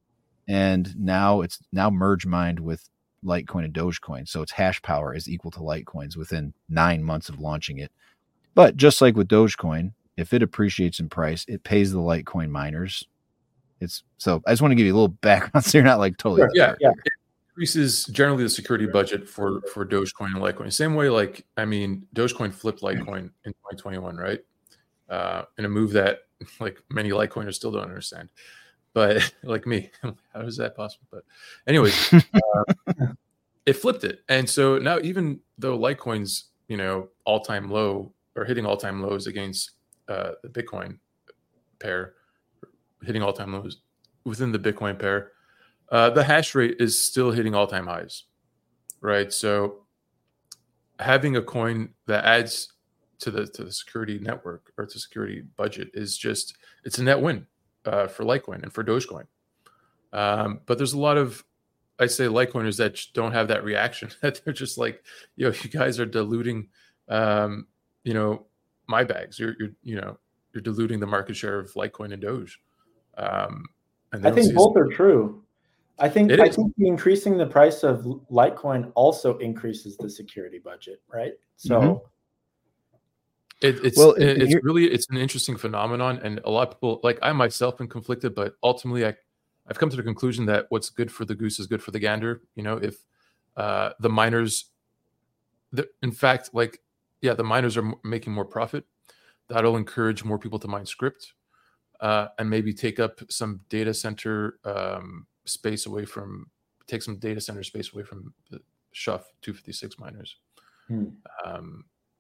and now it's now merge mined with Litecoin and Dogecoin. So its hash power is equal to Litecoin's within nine months of launching it. But just like with Dogecoin, if it appreciates in price, it pays the Litecoin miners. It's so I just want to give you a little background so you're not like totally. Sure, yeah, yeah. It increases generally the security budget for, for Dogecoin and Litecoin. Same way, like, I mean, Dogecoin flipped Litecoin in twenty twenty-one, right? Uh, in a move that like many Litecoiners still don't understand. But like me, how is that possible? But anyways, uh, it flipped it. And so now even though Litecoin's, you know, all-time low or hitting all-time lows against uh, the Bitcoin pair, hitting all-time lows within the Bitcoin pair, uh, the hash rate is still hitting all-time highs, right? So having a coin that adds to the to the security network or to security budget is just, it's a net win. Uh, for Litecoin and for Dogecoin. Um, but there's a lot of, I say, Litecoiners that don't have that reaction, that they're just like, yo, you guys are diluting, um, you know, my bags. You're, you're, you know, you're diluting the market share of Litecoin and Doge. Um, and I think both are true. I think It I is. think increasing the price of Litecoin also increases the security budget, right? So Mhm. It, it's Well, and- it- and it's here- really it's an interesting phenomenon, and a lot of people, like I myself, am conflicted. But ultimately, I I've come to the conclusion that what's good for the goose is good for the gander. You know, if uh, the miners, the, in fact, like yeah, the miners are m- making more profit. That'll encourage more people to mine script, uh, and maybe take up some data center um, space away from take some data center space away from the S H U F two fifty-six miners. hmm. Um,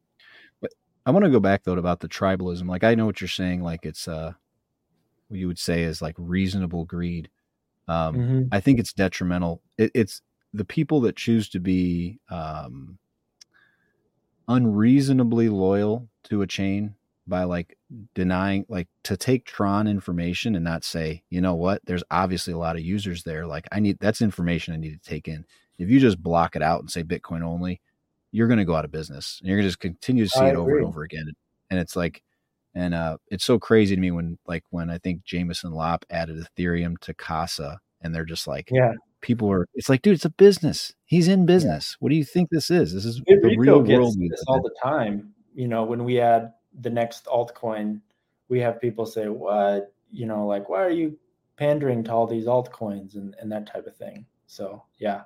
I want to go back though about the tribalism. Like I know what you're saying. Like it's uh, what you would say is like reasonable greed. Um, Mm-hmm. I think it's detrimental. It, it's the people that choose to be um, unreasonably loyal to a chain by like denying, like to take Tron information and not say, you know what, there's obviously a lot of users there. Like I need, that's information I need to take in. If you just block it out and say Bitcoin only, you're going to go out of business and you're going to just continue to see I it over agree. and over again. And it's like, and uh, it's so crazy to me when like, when I think Jameson Lopp added Ethereum to Casa and they're just like, Yeah. people are, it's like, dude, it's a business. He's in business. Yeah. What do you think this is? This is Bit the real gets world. this all the time. You know, when we add the next altcoin, we have people say, what, you know, like, why are you pandering to all these altcoins and, and that type of thing. So, yeah.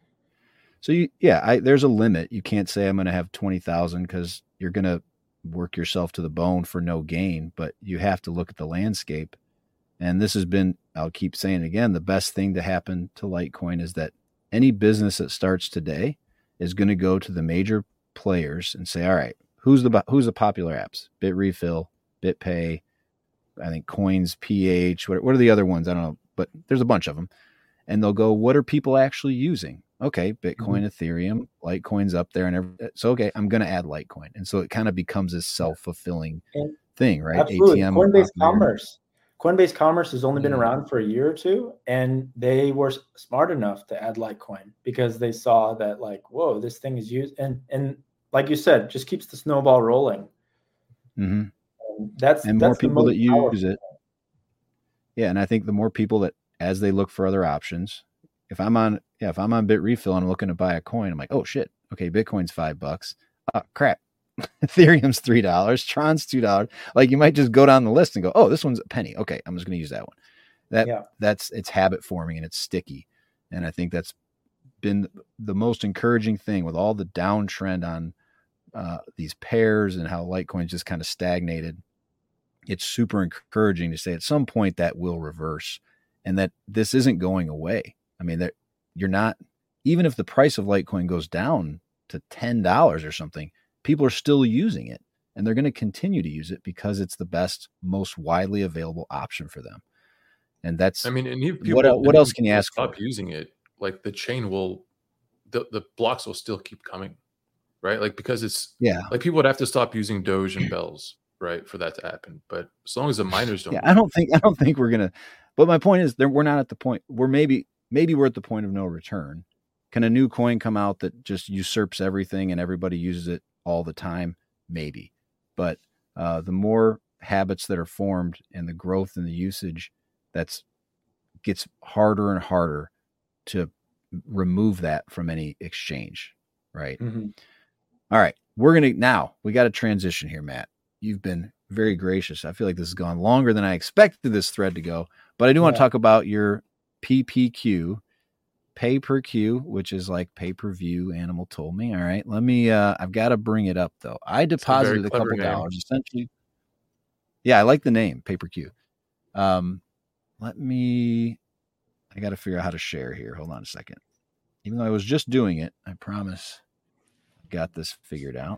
So you, yeah, I, there's a limit. You can't say I'm going to have twenty thousand because you're going to work yourself to the bone for no gain, but you have to look at the landscape. And this has been, I'll keep saying it again, the best thing to happen to Litecoin is that any business that starts today is going to go to the major players and say, all right, who's the, who's the popular apps? Bitrefill, BitPay, I think Coins, P H, what, what are the other ones? I don't know, but there's a bunch of them. And they'll go, what are people actually using? Okay, Bitcoin, mm-hmm. Ethereum, Litecoin's up there. And every, so, okay, I'm going to add Litecoin. And so it kind of becomes this self-fulfilling and thing, right? Absolutely. A T M Coinbase Commerce. Coinbase Commerce has only been mm-hmm. around for a year or two, and they were smart enough to add Litecoin because they saw that, like, whoa, this thing is used. And, and like you said, just keeps the snowball rolling. Mm-hmm. And that's and that's more people that use thing. it. Yeah, and I think the more people that, as they look for other options, if I'm on, yeah, if I'm on Bitrefill and I'm looking to buy a coin, I'm like, oh shit, okay, Bitcoin's five bucks. Oh crap, Ethereum's three dollars, Tron's two dollars. Like you might just go down the list and go, oh, this one's a penny. Okay, I'm just going to use that one. That yeah. that's it's habit forming and it's sticky, and I think that's been the most encouraging thing with all the downtrend on uh, these pairs and how Litecoin just kind of stagnated. It's super encouraging to say at some point that will reverse and that this isn't going away. I mean, that you're not, even if the price of Litecoin goes down to ten dollars or something, people are still using it and they're going to continue to use it because it's the best, most widely available option for them. And that's, I mean, and if people, what, what else can you ask stop for? using it? Like the chain will, the, the blocks will still keep coming, right? Like, because it's, yeah, like people would have to stop using Doge and Bells, right, for that to happen. But as long as the miners don't, yeah, I don't think, I don't think we're going to, but my point is that we're not at the point, we're maybe, maybe we're at the point of no return. Can a new coin come out that just usurps everything and everybody uses it all the time? Maybe. But uh, the more habits that are formed and the growth in the usage, that's gets harder and harder to remove that from any exchange. Right. Mm-hmm. All right. We're going to, now we got to transition here, Matt. You've been very gracious. I feel like this has gone longer than I expected this thread to go, but I do want to yeah. talk about your P P Q, pay per Q, which is like pay per view. Animal told me. All right, let me. Uh, I've got to bring it up though. I deposited a, a couple name. dollars, essentially. Yeah, I like the name pay per Q. Um, let me. I got to figure out how to share here. Hold on a second. Even though I was just doing it, I promise. I got this figured out.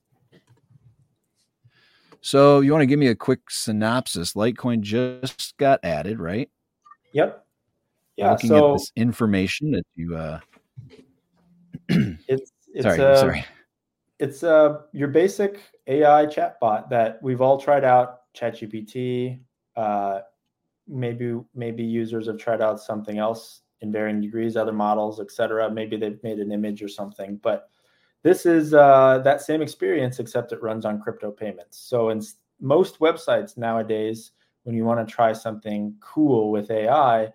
So you want to give me a quick synopsis? Litecoin just got added, right? Yep. Yeah. Looking so at this information that you, uh, it's, it's, sorry, uh, sorry. It's, uh, your basic A I chatbot that we've all tried out. ChatGPT, uh, maybe, maybe users have tried out something else in varying degrees, other models, et cetera. Maybe they've made an image or something, but this is uh, that same experience, except it runs on crypto payments. So in most websites nowadays, when you want to try something cool with A I,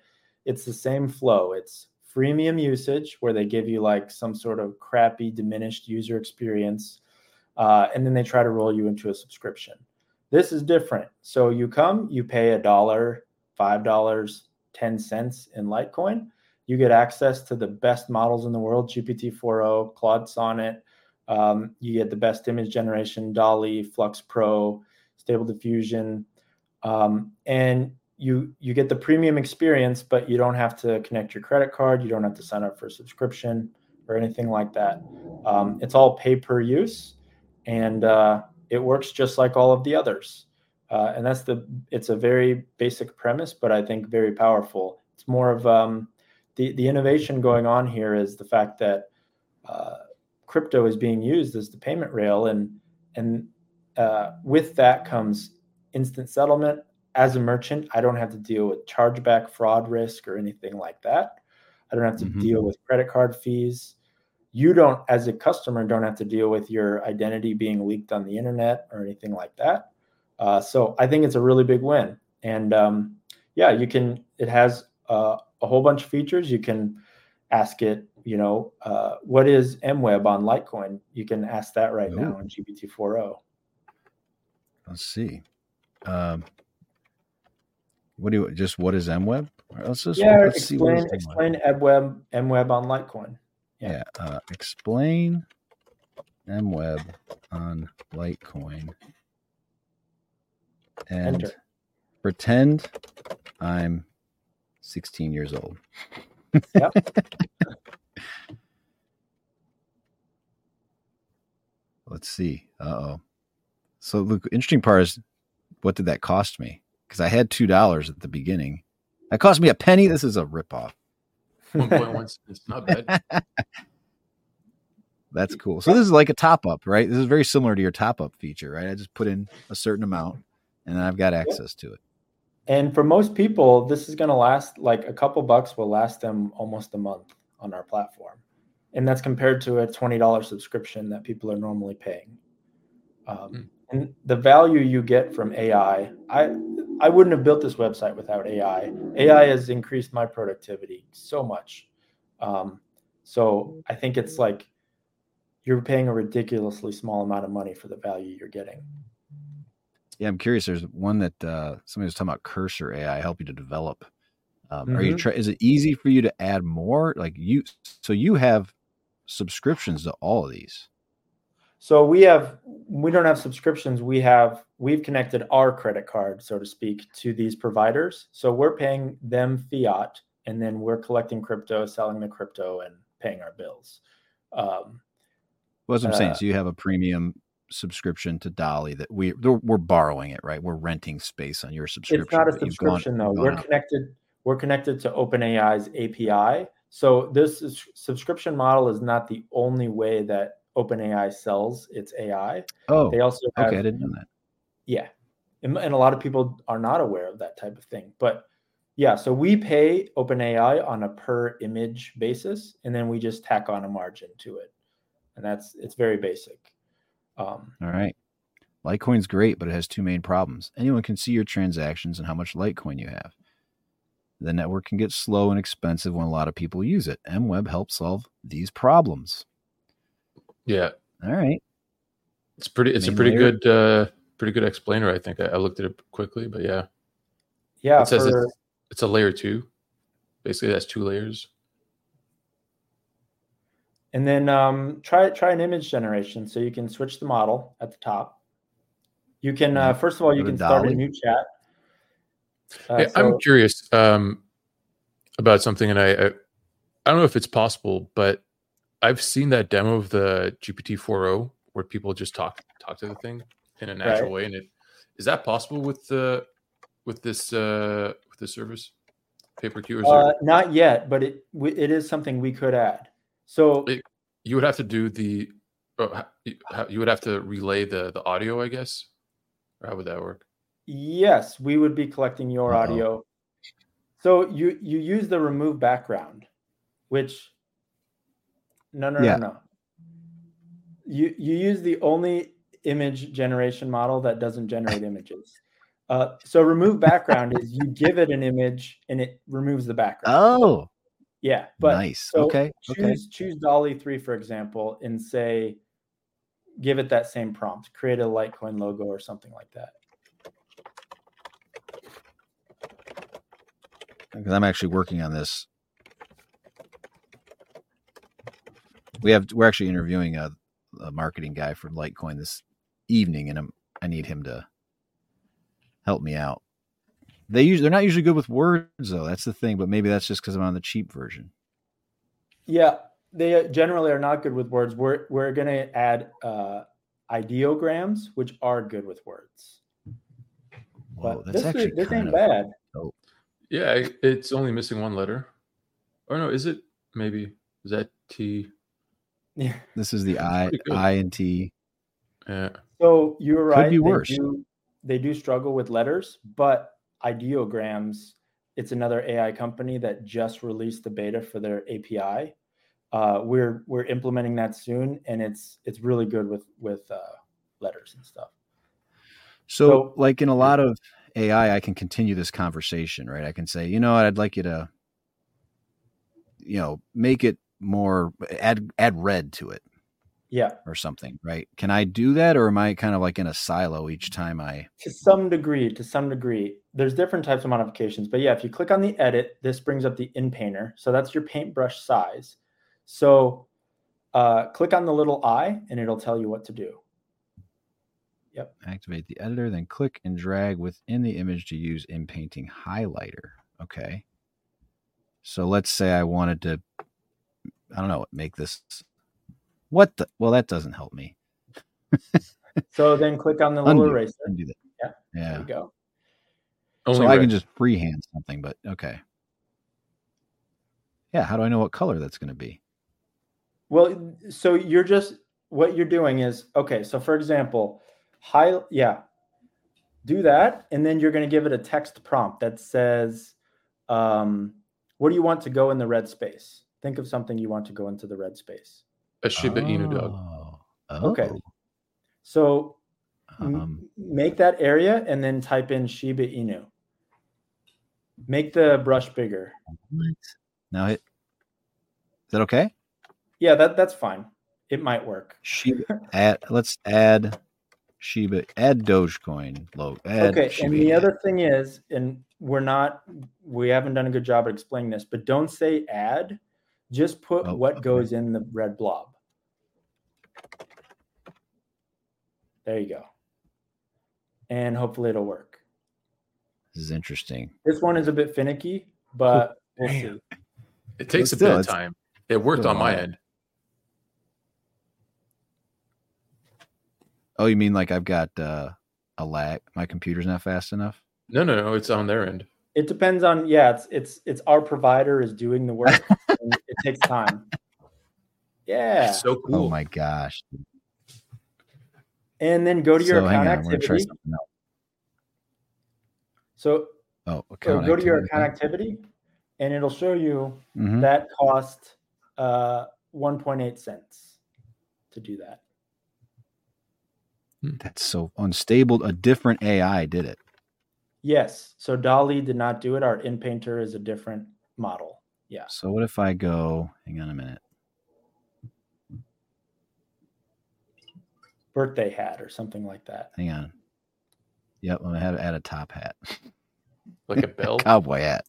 it's the same flow. It's freemium usage where they give you like some sort of crappy diminished user experience. Uh, and then they try to roll you into a subscription. This is different. So you come, you pay a dollar, five dollars, ten cents in Litecoin. You get access to the best models in the world, G P T four o, Claude Sonnet. Um, you get the best image generation, DALL-E, Flux Pro, Stable Diffusion. Um, and you you get the premium experience, but you don't have to connect your credit card. You don't have to sign up for a subscription or anything like that. Um, it's all pay per use, and uh, it works just like all of the others. Uh, and that's the it's a very basic premise, but I think very powerful. It's more of um, the the innovation going on here is the fact that uh, crypto is being used as the payment rail, and and uh, with that comes instant settlement. As a merchant, I don't have to deal with chargeback fraud risk or anything like that. I don't have to mm-hmm. deal with credit card fees. You don't, as a customer, don't have to deal with your identity being leaked on the internet or anything like that. Uh, so I think it's a really big win. And um, yeah, you can, it has uh, a whole bunch of features. You can ask it, you know, uh, what is M Web on Litecoin? You can ask that right Ooh. now in G P T four o. Let's see. Um, what do you just what is M Web? Let's just yeah, let's explain see explain M Web M Web on Litecoin. Yeah, yeah uh, explain M Web on Litecoin and Enter. Pretend I'm sixteen years old. Yep. Let's see. Uh-oh. So the interesting part is, what did that cost me? Because I had two dollars at the beginning. That cost me a penny. This is a ripoff. one point one cents. Not bad. That's cool. So this is like a top-up, right? This is very similar to your top-up feature, right? I just put in a certain amount, and then I've got access to it. And for most people, this is going to last, like a couple bucks will last them almost a month on our platform. And that's compared to a twenty dollars subscription that people are normally paying. Um, mm. And the value you get from A I, I I wouldn't have built this website without A I. A I has increased my productivity so much. Um, so I think it's like you're paying a ridiculously small amount of money for the value you're getting. Yeah, I'm curious. There's one that uh, somebody was talking about, Cursor A I, help you to develop. Um, mm-hmm. Are you? Try- is it easy for you to add more? Like you, so you have subscriptions to all of these. So we have, we don't have subscriptions. We have, we've connected our credit card, so to speak, to these providers. So we're paying them fiat, and then we're collecting crypto, selling the crypto, and paying our bills. Um, well, that's what I'm uh, saying. So you have a premium subscription to DALL-E that we we're borrowing it, right? We're renting space on your subscription. It's not a subscription gone, though. We're out. connected. We're connected to OpenAI's A P I. So this is, subscription model is not the only way that OpenAI sells its A I. Oh, they also have, okay. I didn't know that. Yeah. And, and a lot of people are not aware of that type of thing. But yeah, so we pay OpenAI on a per image basis, and then we just tack on a margin to it. And that's, it's very basic. Um, All right. Litecoin's great, but it has two main problems. Anyone can see your transactions and how much Litecoin you have. The network can get slow and expensive when a lot of people use it. M Web helps solve these problems. Yeah. All right. It's pretty. It's Main a pretty layer. good, uh, pretty good explainer. I think I, I looked at it quickly, but yeah. Yeah. It says for, it's, it's a layer two. Basically, that's two layers. And then um, try try an image generation. So you can switch the model at the top. You can uh, first of all you can start a new chat. Uh, hey, so, I'm curious um, about something, and I, I I don't know if it's possible, but I've seen that demo of the G P T four o where people just talk talk to the thing in a natural right. way. And it is that possible with the with this uh, with this service, pay-per-Q? Uh, not yet, but it it is something we could add. So it, you would have to do the oh, you would have to relay the the audio, I guess. Or how would that work? Yes, we would be collecting your Uh-oh. audio. So you you use the remove background, which no no yeah. no no. You you use the only image generation model that doesn't generate images. Uh, so remove background is you give it an image and it removes the background. Oh, yeah. But nice. So okay. choose Okay. choose DALL-E three, for example, and say, give it that same prompt, create a Litecoin logo or something like that. Because I'm actually working on this. We have we're actually interviewing a, a marketing guy from Litecoin this evening, and I'm, I need him to help me out. They usually they're not usually good with words though. That's the thing, but maybe that's just because I'm on the cheap version. Yeah, they generally are not good with words. We're we're gonna add uh, ideograms, which are good with words. Whoa, But that's this actually is, this kind ain't of bad. dope. Yeah, it's only missing one letter. Or no, is it? Maybe is that T? Yeah. This is the I, pretty good. I and T. Yeah. So you're right. Could be they worse. do they do struggle with letters, but ideograms, it's another A I company that just released the beta for their A P I. Uh, we're we're implementing that soon, and it's it's really good with with uh, letters and stuff. So, So- like in a lot of A I, I can continue this conversation, right? I can say, you know what, I'd like you to, you know, make it more, add add red to it Yeah, or something, right? Can I do that, or am I kind of like in a silo each time I? to some degree, to some degree, there's different types of modifications. But yeah, if you click on the edit, this brings up the in painter. So that's your paintbrush size. So uh, click on the little eye, and it'll tell you what to do. Yep. Activate the editor, then click and drag within the image to use in painting highlighter. Okay. So let's say I wanted to, I don't know, make this. What the? Well, that doesn't help me. So then click on the little Undo. eraser. Undo that. Yeah. Yeah. There you go. Only so I red. can just freehand something, but okay. Yeah. How do I know what color that's going to be? Well, so you're just, what you're doing is, okay, so for example, high, yeah, do that. And then you're going to give it a text prompt that says, um, what do you want to go in the red space? Think of something you want to go into the red space. A Shiba Inu dog. Oh. Okay. So Um, m- make that area and then type in Shiba Inu. Make the brush bigger. what? Now it. Is that okay? Yeah, that that's fine. It might work. Shiba. add. Let's add Shiba. Add Dogecoin logo. Add Okay, Shiba and the Inu. other thing is, and we're not, we haven't done a good job at explaining this, but don't say add. Just put Oh, what okay. goes in the red blob. There you go. And hopefully it'll work. This is interesting. This one is a bit finicky, but we'll Damn. see. It takes But a still, bit of it's- time. It worked still on my hard. end. Oh, you mean like I've got uh, a lag? My computer's not fast enough? No, no, no. It's on their end. It depends on, yeah, it's it's it's our provider is doing the work. And it takes time. Yeah. It's so cool. Oh my gosh. And then go to your So hang account on, we're gonna try activity. something else. So, Oh, so account go to your activity. account activity, and it'll show you Mhm. that cost uh, one point eight cents to do that. That's so unstable. A different A I did it. Yes. So DALL-E did not do it. Our InPainter is a different model. Yeah. So what if I go, hang on a minute. Birthday hat or something like that. Hang on. Yep, I'm gonna have to add a top hat. Like a bell. Cowboy hat.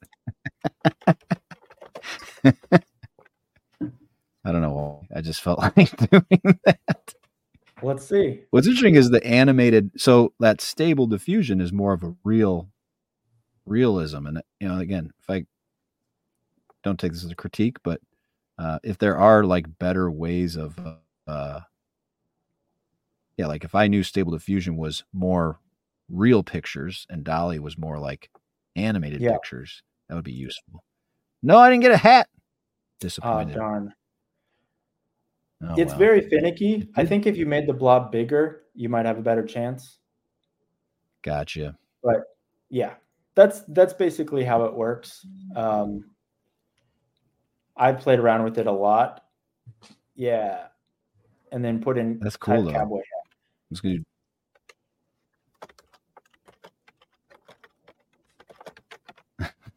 I don't know why. I just felt like doing that. Let's see. What's interesting is the animated, so that stable diffusion is more of a real realism. And, you know, again, if I don't take this as a critique, but uh, if there are like better ways of, uh, yeah, like if I knew stable diffusion was more real pictures and DALL-E was more like animated Yeah. pictures, that would be useful. No, I didn't get a hat. Oh, Disappointed. darn. Oh, It's well. very finicky. It I did. think if you made the blob bigger, you might have a better chance. Gotcha. But yeah, that's that's basically how it works. Um, I played around with it a lot. Yeah. And then put in That's cool, type though. cowboy hat. It's good.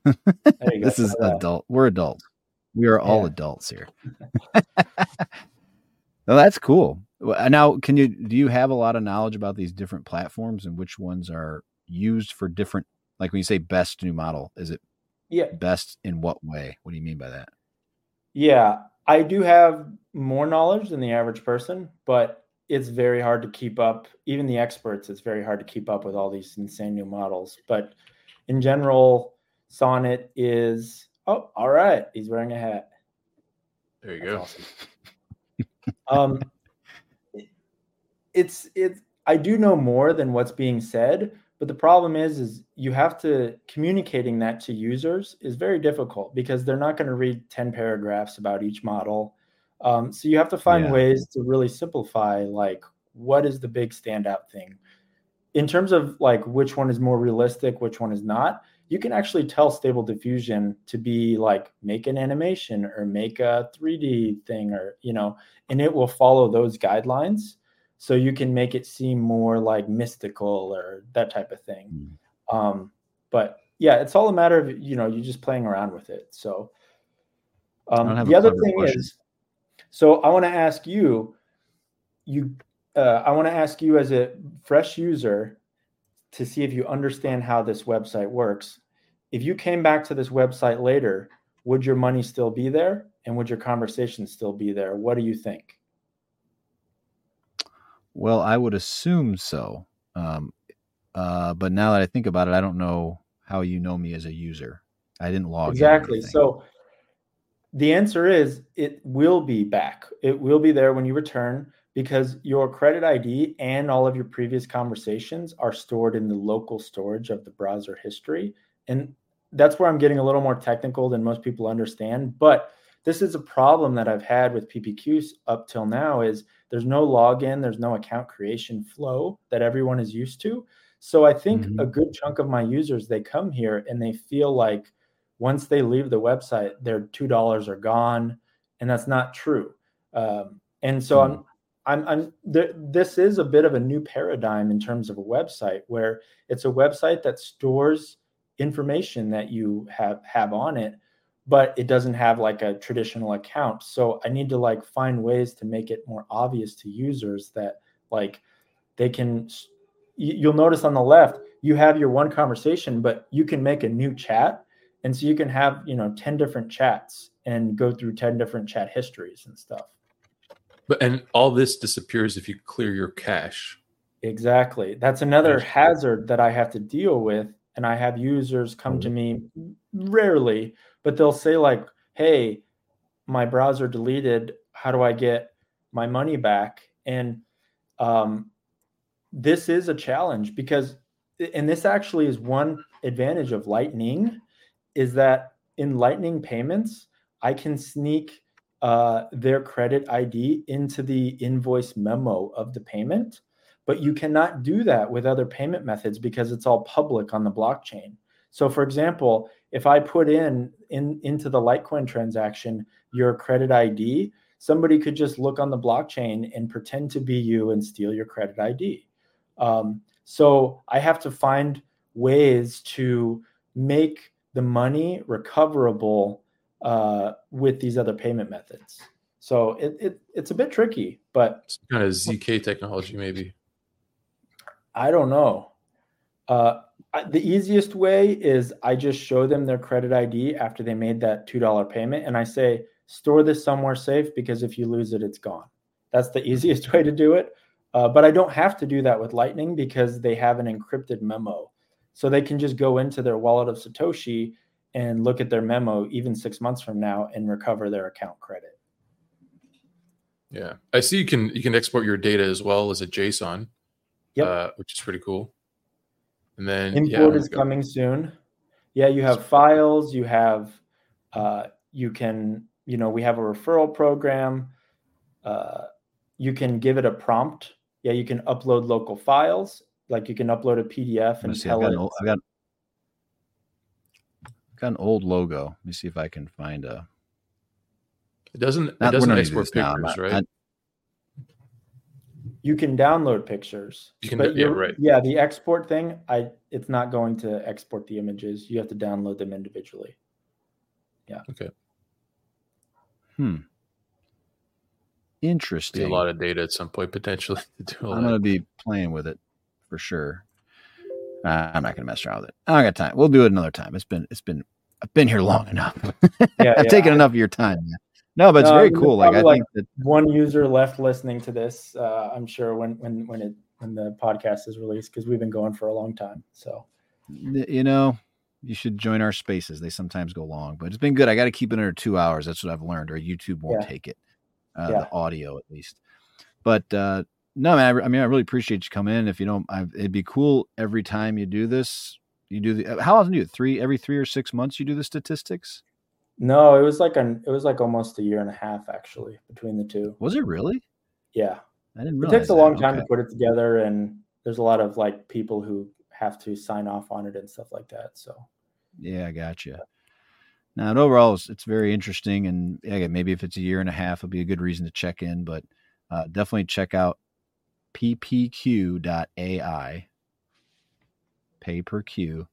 This is adult. We're adults. We are all Yeah. adults here. Well, that's cool. Now, can you do you have a lot of knowledge about these different platforms and which ones are used for different? Like when you say best new model, is it Yeah. best in what way? What do you mean by that? Yeah, I do have more knowledge than the average person, but it's very hard to keep up. Even the experts, it's very hard to keep up with all these insane new models. But in general, Sonnet is, oh, all right. He's wearing a hat. There you That's go. awesome. um, it, it's, it's, I do know more than what's being said, but the problem is, is you have to communicating that to users is very difficult because they're not going to read ten paragraphs about each model. Um, so you have to find Yeah. ways to really simplify, like, what is the big standout thing in terms of like which one is more realistic, which one is not. You can actually tell Stable Diffusion to be like, make an animation or make a three D thing, or, you know, and it will follow those guidelines. So you can make it seem more like mystical or that type of thing. Mm. Um, but yeah, it's all a matter of, you know, you just playing around with it. So um, the other thing question. is, so I want to ask you, you, uh, I want to ask you as a fresh user to see if you understand how this website works. If you came back to this website later, would your money still be there? And would your conversation still be there? What do you think? Well, I would assume so. Um, uh, but now that I think about it, I don't know how you know me as a user. I didn't log exactly. in. Exactly. So the answer is it will be back. It will be there when you return because your credit I D and all of your previous conversations are stored in the local storage of the browser history. And that's where I'm getting a little more technical than most people understand. But this is a problem that I've had with P P Qs up till now is there's no login, there's no account creation flow that everyone is used to. So I think mm-hmm. a good chunk of my users, they come here and they feel like once they leave the website, their two dollars are gone. And that's not true. Um, and so mm-hmm. I'm, I'm, I'm there, this is a bit of a new paradigm in terms of a website where it's a website that stores information that you have, have on it, but it doesn't have like a traditional account. So I need to like find ways to make it more obvious to users that like they can, you'll notice on the left, you have your one conversation, but you can make a new chat. And so you can have, you know, ten different chats and go through ten different chat histories and stuff. But, and all this disappears if you clear your cache. Exactly. That's another That's hazard that I have to deal with. And I have users come to me rarely, but they'll say like, hey, my browser deleted. How do I get my money back? And um, this is a challenge because, and this actually is one advantage of Lightning, is that in Lightning payments, I can sneak uh, their credit I D into the invoice memo of the payment. But you cannot do that with other payment methods because it's all public on the blockchain. So for example, if I put in, in into the Litecoin transaction your credit I D, somebody could just look on the blockchain and pretend to be you and steal your credit I D. Um, so I have to find ways to make the money recoverable uh, with these other payment methods. So it, it it's a bit tricky, but some kind of Z K technology maybe. I don't know. Uh, I, the easiest way is I just show them their credit I D after they made that two dollars payment. And I say, store this somewhere safe because if you lose it, it's gone. That's the easiest way to do it. Uh, but I don't have to do that with Lightning because they have an encrypted memo. So they can just go into their wallet of Satoshi and look at their memo even six months from now and recover their account credit. Yeah. I see you can you can export your data as well as a JSON. Yep. Uh, which is pretty cool. And then import yeah, is coming soon. Yeah, you have files, you have, uh, you can, you know, we have a referral program. Uh, you can give it a prompt. Yeah, you can upload local files. Like you can upload a P D F and see, tell I've got it. An old, I've got, got an old logo. Let me see if I can find a. It doesn't. Not, it doesn't not export pictures, now. right? I, You can download pictures, You can, but yeah, you're right. yeah, the export thing, I it's not going to export the images. You have to download them individually. Yeah. Okay. Hmm. Be Interesting. a lot of data at some point potentially to do all I'm that. going to be playing with it for sure. Uh, I'm not going to mess around with it. I don't got time. We'll do it another time. It's been, it's been, I've been here long enough. Yeah, I've yeah. taken enough of your time. Man. No, but it's No, I very mean, cool. there's Like I probably, think like, that one user left listening to this. Uh, I'm sure when when when it when the podcast is released, because we've been going for a long time. So you know, you should join our spaces. They sometimes go long, but it's been good. I got to keep it under two hours. That's what I've learned, or YouTube won't Yeah. take it. Uh, Yeah. The audio at least. But uh, no, man, I, I mean, I really appreciate you coming in. If you don't, I, it'd be cool every time you do this. You do the, how often do you do it? Three, every three or six months you do the statistics? no, it was like an it was like almost a year and a half actually between the two. Was it really? Yeah. I didn't It realize takes a that. long time Okay. to put it together, and there's a lot of like people who have to sign off on it and stuff like that. So Yeah, I got you. Now, and overall, it's, it's very interesting, and yeah, maybe if it's a year and a half, it'll be a good reason to check in. But uh, definitely check out p p q dot a i, pay per Q.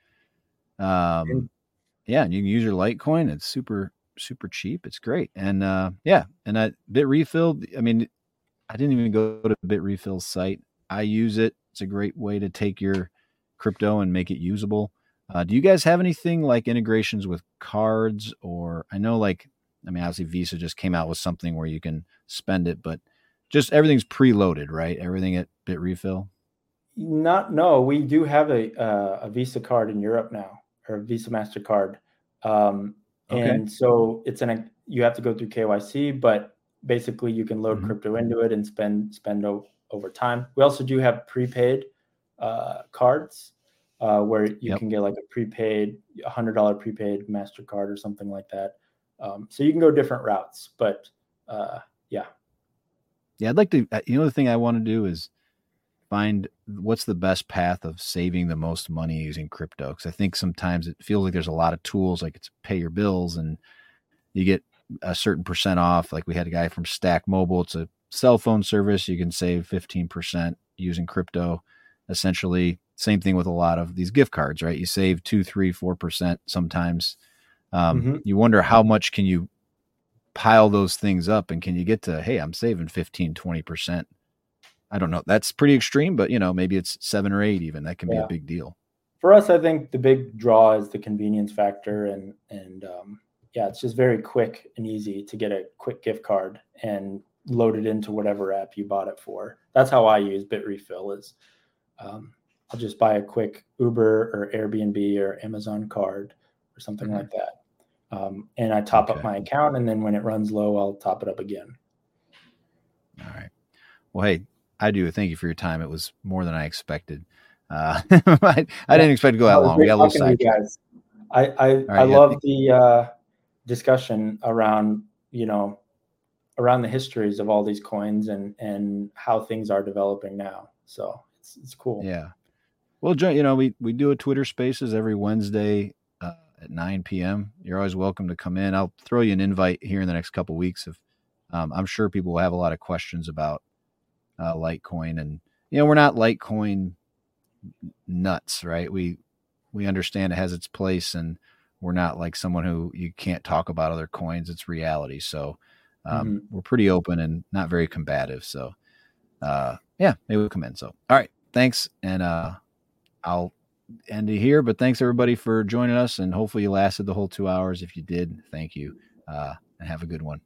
Um, yeah, and you can use your Litecoin. It's super super cheap. It's great, and uh, yeah, and that Bitrefill. I mean, I didn't even go to Bitrefill's site. I use it. It's a great way to take your crypto and make it usable. Uh, do you guys have anything like integrations with cards? Or I know, like, I mean, obviously Visa just came out with something where you can spend it, but just everything's preloaded, right? Everything at Bitrefill. not no, we do have a uh, a Visa card in Europe now, or a Visa MasterCard, um, Okay. and so it's an you have to go through K Y C, but basically you can load Mhm. crypto into it and spend spend o- over time. We also do have prepaid uh, cards uh, where you Yep. can get like a prepaid a hundred dollar prepaid MasterCard or something like that. Um, so you can go different routes, but uh, yeah. Yeah, I'd like to. uh, You know, the thing I want to do is find what's the best path of saving the most money using crypto. Because I think sometimes it feels like there's a lot of tools, like it's pay your bills and you get a certain percent off. Like we had a guy from Stack Mobile. It's a cell phone service. You can save fifteen percent using crypto. Essentially, same thing with a lot of these gift cards, right? You save two, three, four percent sometimes. Um, Mhm. You wonder how much can you pile those things up, and can you get to, hey, I'm saving fifteen, twenty percent. I don't know. That's pretty extreme, but you know, maybe it's seven or eight even. That can be Yeah. a big deal. For us, I think the big draw is the convenience factor, and and um, yeah, it's just very quick and easy to get a quick gift card and load it into whatever app you bought it for. That's how I use Bitrefill. Is um, I'll just buy a quick Uber or Airbnb or Amazon card or something Mhm. like that, um, and I top Okay. up my account, and then when it runs low, I'll top it up again. All right. Well, hey, I do thank you for your time. It was more than I expected. Uh, I, I didn't expect to go that No, it was long. We great got a little talking to you sidetracked. guys. I I, I right, yeah, love thank- the uh, discussion around you know around the histories of all these coins and and how things are developing now. So it's it's cool. Yeah. Well, jo- you know, we, we do a Twitter Spaces every Wednesday uh, at nine p.m. You're always welcome to come in. I'll throw you an invite here in the next couple of weeks. If um, I'm sure people will have a lot of questions about uh, Litecoin, and you know, we're not Litecoin nuts, right? We we understand it has its place, and we're not like someone who you can't talk about other coins. It's reality. So um, Mhm. we're pretty open and not very combative. So uh, yeah, maybe we'll come in. So all right, thanks, and uh, I'll end it here. But thanks everybody for joining us, and hopefully you lasted the whole two hours. If you did, thank you, uh, and have a good one.